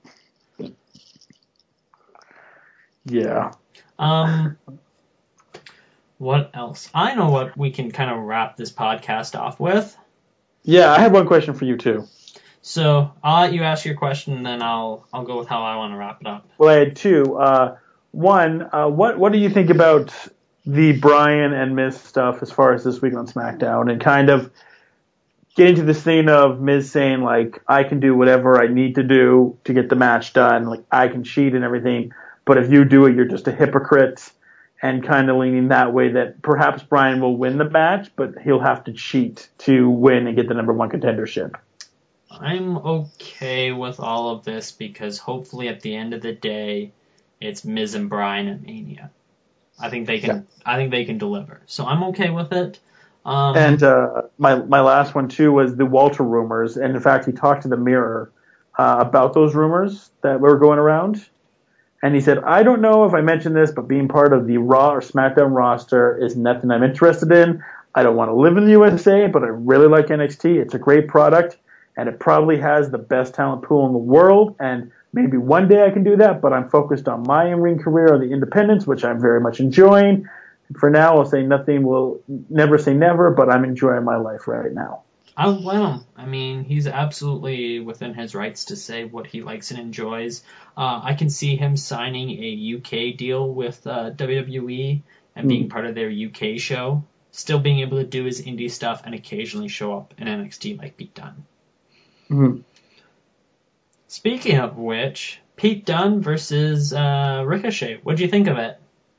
Yeah. Um, what else? I know what we can kind of wrap this podcast off with. Yeah, I have one question for you too. So I'll let you ask your question, and then I'll I'll go with how I want to wrap it up. Well, I had two. Uh, one, uh, what what do you think about the Bryan and Miz stuff as far as this week on SmackDown, and kind of getting to the scene of Miz saying like, I can do whatever I need to do to get the match done, like I can cheat and everything, but if you do it, you're just a hypocrite, and kind of leaning that way that perhaps Bryan will win the match, but he'll have to cheat to win and get the number one contendership. I'm okay with all of this because hopefully at the end of the day, it's Miz and Bryan at Mania. I think they can. Yeah. I think they can deliver. So I'm okay with it. Um, and uh, my my last one too was the Walter rumors, and in fact he talked to the Mirror uh, about those rumors that were going around, and he said, I don't know if I mentioned this, but being part of the Raw or SmackDown roster is nothing I'm interested in. I don't want to live in the U S A, but I really like N X T. It's a great product. And it probably has the best talent pool in the world, and maybe one day I can do that, but I'm focused on my in-ring career or the independents, which I'm very much enjoying. For now, I'll say nothing will never say never, but I'm enjoying my life right now. I don't blame him. I mean, he's absolutely within his rights to say what he likes and enjoys. Uh, I can see him signing a U K deal with uh, W W E and being mm. part of their U K show, still being able to do his indie stuff and occasionally show up in N X T like Pete Dunne. Mm-hmm. Speaking of which, Pete Dunne versus uh, Ricochet. What do you think of it?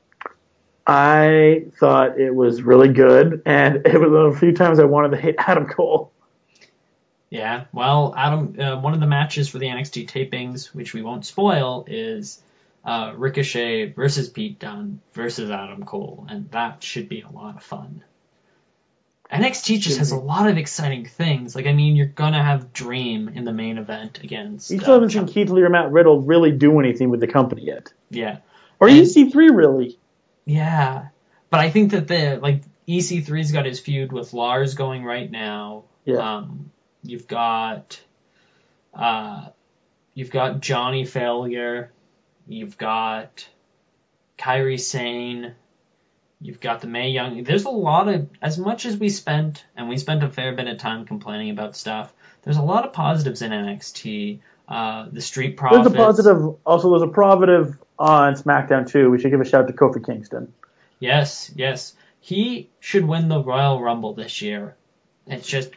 I thought it was really good, and it was a few times I wanted to hate Adam Cole. Yeah, well, Adam. Uh, one of the matches for the N X T tapings, which we won't spoil, is uh, Ricochet versus Pete Dunne versus Adam Cole, and that should be a lot of fun. N X T just has a lot of exciting things. Like, I mean, you're gonna have Dream in the main event against. You still uh, haven't seen Keith Lee or Matt Riddle really do anything with the company yet. Yeah, or and, E C three really. Yeah, but I think that the like E C three's got his feud with Lars going right now. Yeah. Um, you've got, uh, you've got Johnny Failure. You've got Kairi Sane. You've got the Mae Young. There's a lot of, as much as we spent, and we spent a fair bit of time complaining about stuff, there's a lot of positives in N X T. Uh, the Street Profits. There's a positive, also there's a positive on SmackDown too. We should give a shout out to Kofi Kingston. Yes, yes. He should win the Royal Rumble this year. It's just,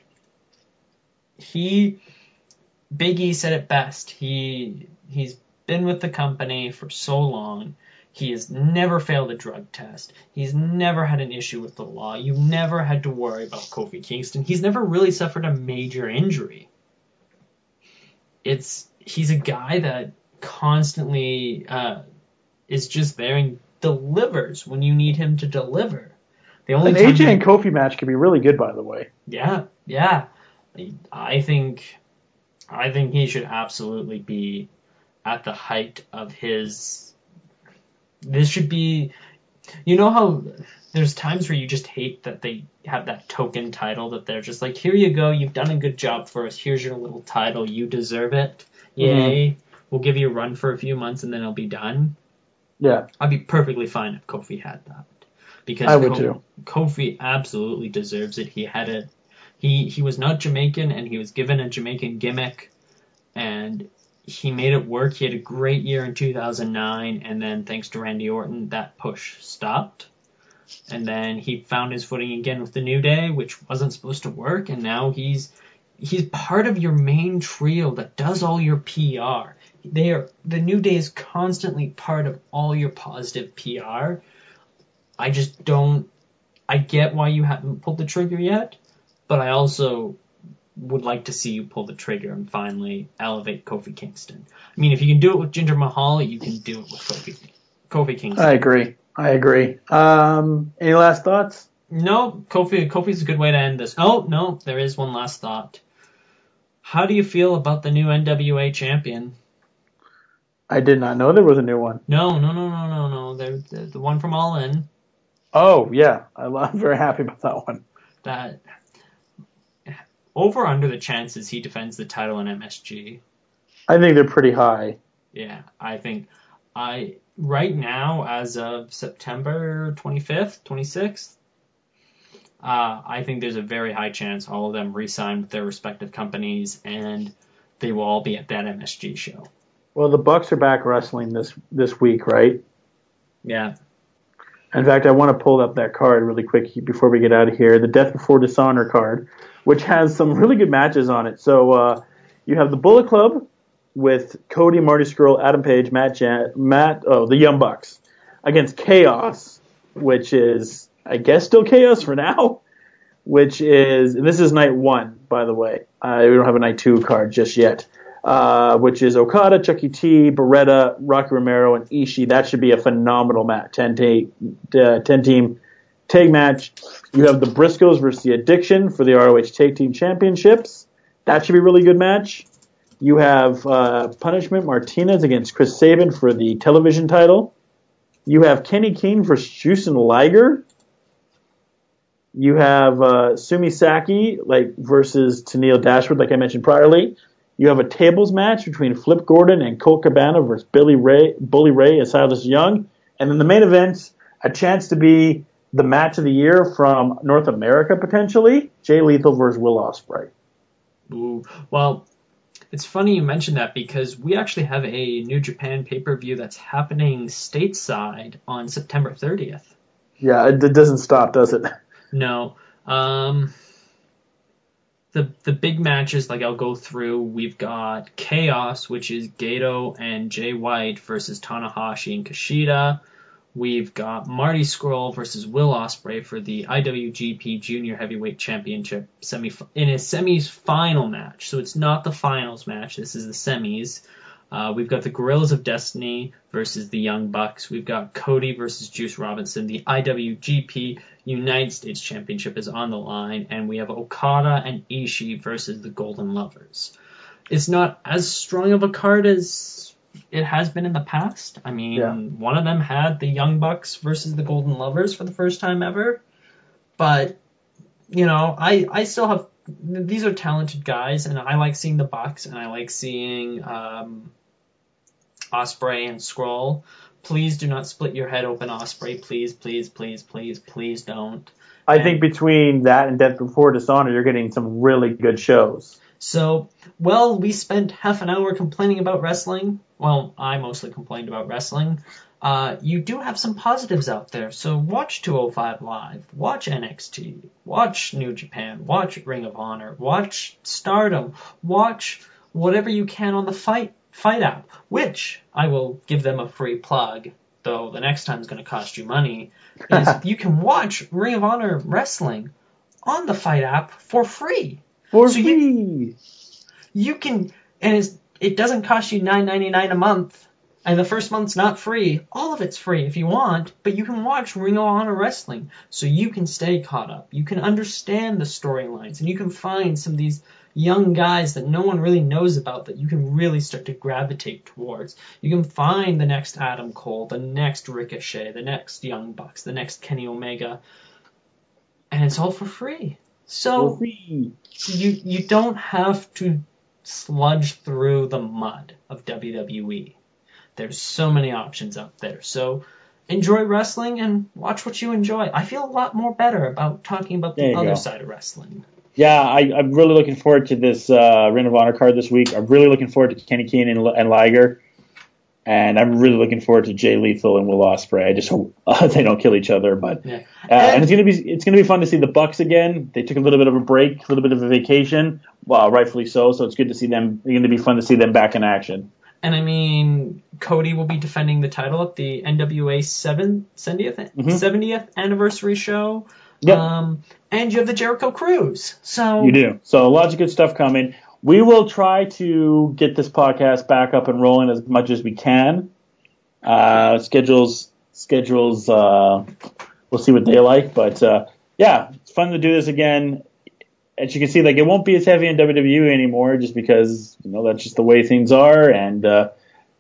he, Big E said it best. He, he's been with the company for so long. He has never failed a drug test. He's never had an issue with the law. You've never had to worry about Kofi Kingston. He's never really suffered a major injury. It's he's a guy that constantly uh, is just there and delivers when you need him to deliver. The only An time A J he- and Kofi match could be really good, by the way. Yeah, yeah. I think I think he should absolutely be at the height of his. This should be. You know how there's times where you just hate that they have that token title, that they're just like, here you go, you've done a good job for us, here's your little title, you deserve it. Yay. Mm-hmm. We'll give you a run for a few months and then it'll be done. Yeah. I'd be perfectly fine if Kofi had that. Because I would Kofi, too. Kofi absolutely deserves it. He had a he he was not Jamaican and he was given a Jamaican gimmick and he made it work. He had a great year in two thousand nine, and then thanks to Randy Orton, that push stopped. And then he found his footing again with the New Day, which wasn't supposed to work, and now he's he's part of your main trio that does all your P R. They are the New Day is constantly part of all your positive P R. I just don't. I get why you haven't pulled the trigger yet, but I also would like to see you pull the trigger and finally elevate Kofi Kingston. I mean, if you can do it with Jinder Mahal, you can do it with Kofi, Kofi Kingston. I agree. I agree. Um, any last thoughts? No, Kofi. Kofi's a good way to end this. Oh, no, there is one last thought. How do you feel about the new N W A champion? I did not know there was a new one. No, no, no, no, no, no. They're, they're the one from All In. Oh, yeah. I'm very happy about that one. That over under the chances he defends the title in M S G. I think they're pretty high. Yeah, I think I right now as of September twenty-fifth, twenty-sixth, uh, I think there's a very high chance all of them re-sign with their respective companies and they will all be at that M S G show. Well, the Bucks are back wrestling this this week, right? Yeah. In fact, I want to pull up that card really quick before we get out of here. The Death Before Dishonor card, which has some really good matches on it. So uh, you have the Bullet Club with Cody, Marty Scurll, Adam Page, Matt, Jan- Matt, oh, the Young Bucks against Chaos, which is, I guess, still Chaos for now. Which is, and this is night one, by the way. Uh, we don't have a night two card just yet. Uh, which is Okada, Chucky T, Beretta, Rocky Romero, and Ishii. That should be a phenomenal match. ten, ta- uh, ten team tag match. You have the Briscoes versus the Addiction for the R O H Tag Team Championships. That should be a really good match. You have uh, Punishment Martinez against Chris Sabin for the television title. You have Kenny King versus Jushin Liger. You have uh, Sumi Saki like versus Tennille Dashwood, like I mentioned priorly. You have a tables match between Flip Gordon and Colt Cabana versus Billy Ray, Bully Ray and Silas Young. And then the main event, a chance to be the match of the year from North America, potentially, Jay Lethal versus Will Ospreay. Ooh. Well, it's funny you mentioned that because we actually have a New Japan pay-per-view that's happening stateside on September thirtieth. Yeah, it, it doesn't stop, does it? No. Um... The the big matches, like I'll go through, we've got Chaos, which is Gato and Jay White versus Tanahashi and Kushida. We've got Marty Scurll versus Will Ospreay for the I W G P Junior Heavyweight Championship semi in a semis final match. So it's not the finals match. This is the semis. Uh, we've got the Guerrillas of Destiny versus the Young Bucks. We've got Cody versus Juice Robinson. The I W G P United States Championship is on the line. And we have Okada and Ishii versus the Golden Lovers. It's not as strong of a card as it has been in the past. I mean, yeah. One of them had the Young Bucks versus the Golden Lovers for the first time ever. But, you know, I, I still have... These are talented guys, and I like seeing the Bucks, and I like seeing... Um, Ospreay and Scurll. Please do not split your head open, Ospreay. Please, please, please, please, please don't. I and, think between that and Death Before Dishonor, you're getting some really good shows. So, well, we spent half an hour complaining about wrestling. Well, I mostly complained about wrestling. Uh, you do have some positives out there. So watch two oh five Live. Watch N X T. Watch New Japan. Watch Ring of Honor. Watch Stardom. Watch whatever you can on the Fight Fight app, which I will give them a free plug, though the next time is going to cost you money, is you can watch Ring of Honor Wrestling on the Fight app for free. For so free! You, you can, and it's, it doesn't cost you nine ninety-nine a month, and the first month's not free. All of it's free if you want, but you can watch Ring of Honor Wrestling, so you can stay caught up. You can understand the storylines, and you can find some of these young guys that no one really knows about that you can really start to gravitate towards. You can find the next Adam Cole, the next Ricochet, the next Young Bucks, the next Kenny Omega, and it's all for free. So For free. you you don't have to sludge through the mud of W W E. There's so many options out there. So enjoy wrestling and watch what you enjoy. I feel a lot more better about talking about the other go. side of wrestling. Yeah, I, I'm really looking forward to this uh, Ring of Honor card this week. I'm really looking forward to Kenny Keane and, and Liger. And I'm really looking forward to Jay Lethal and Will Ospreay. I just hope uh, they don't kill each other. But Yeah. uh, and it's gonna be it's gonna be fun to see the Bucks again. They took a little bit of a break, a little bit of a vacation, well, rightfully so. So it's good to see them. It's gonna be fun to see them back in action. And I mean, Cody will be defending the title at the N W A seventh, seventieth, Mm-hmm. seventieth anniversary show. Yep. Um, and you have the Jericho Cruise. So You do. So lots of good stuff coming. We will try to get this podcast back up and rolling as much as we can. Uh, schedules, schedules, uh, we'll see what they like. But, uh, yeah, it's fun to do this again. As you can see, like, it won't be as heavy in W W E anymore just because, you know, that's just the way things are. And, uh,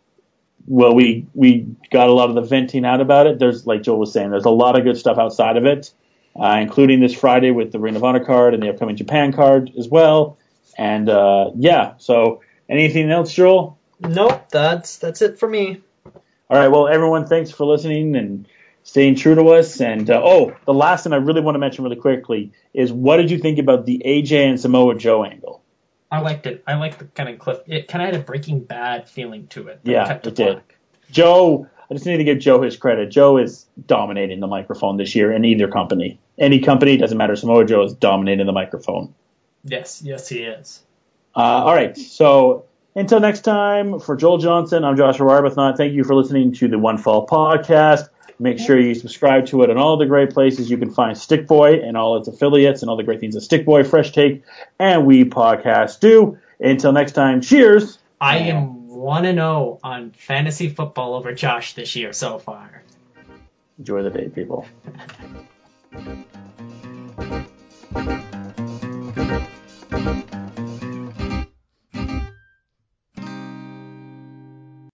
well, we, we got a lot of the venting out about it. There's, like Joel was saying, there's a lot of good stuff outside of it, uh, including this Friday with the Ring of Honor card and the upcoming Japan card as well. And, uh, yeah, so anything else, Joel? nope, that's that's it for me. All right, well, everyone, thanks for listening and staying true to us. And, uh, oh, the last thing I really want to mention really quickly is what did you think about the A J and Samoa Joe angle? I liked it. I liked the kind of cliff. It kind of had a Breaking Bad feeling to it. that Yeah, kept it black. did. Joe, I just need to give Joe his credit. Joe is dominating the microphone this year in either company. Any company, doesn't matter. Samoa Joe is dominating the microphone. Yes, yes, he is. Uh, all right, so until next time, for Joel Johnson, I'm Joshua Arbuthnot. Thank you for listening to the One Fall podcast. Make sure you subscribe to it on all the great places you can find Stick Boy and all its affiliates and all the great things that Stick Boy, Fresh Take, and We Podcast do. Until next time, cheers. I am one and oh on fantasy football over Josh this year so far. Enjoy the day, people.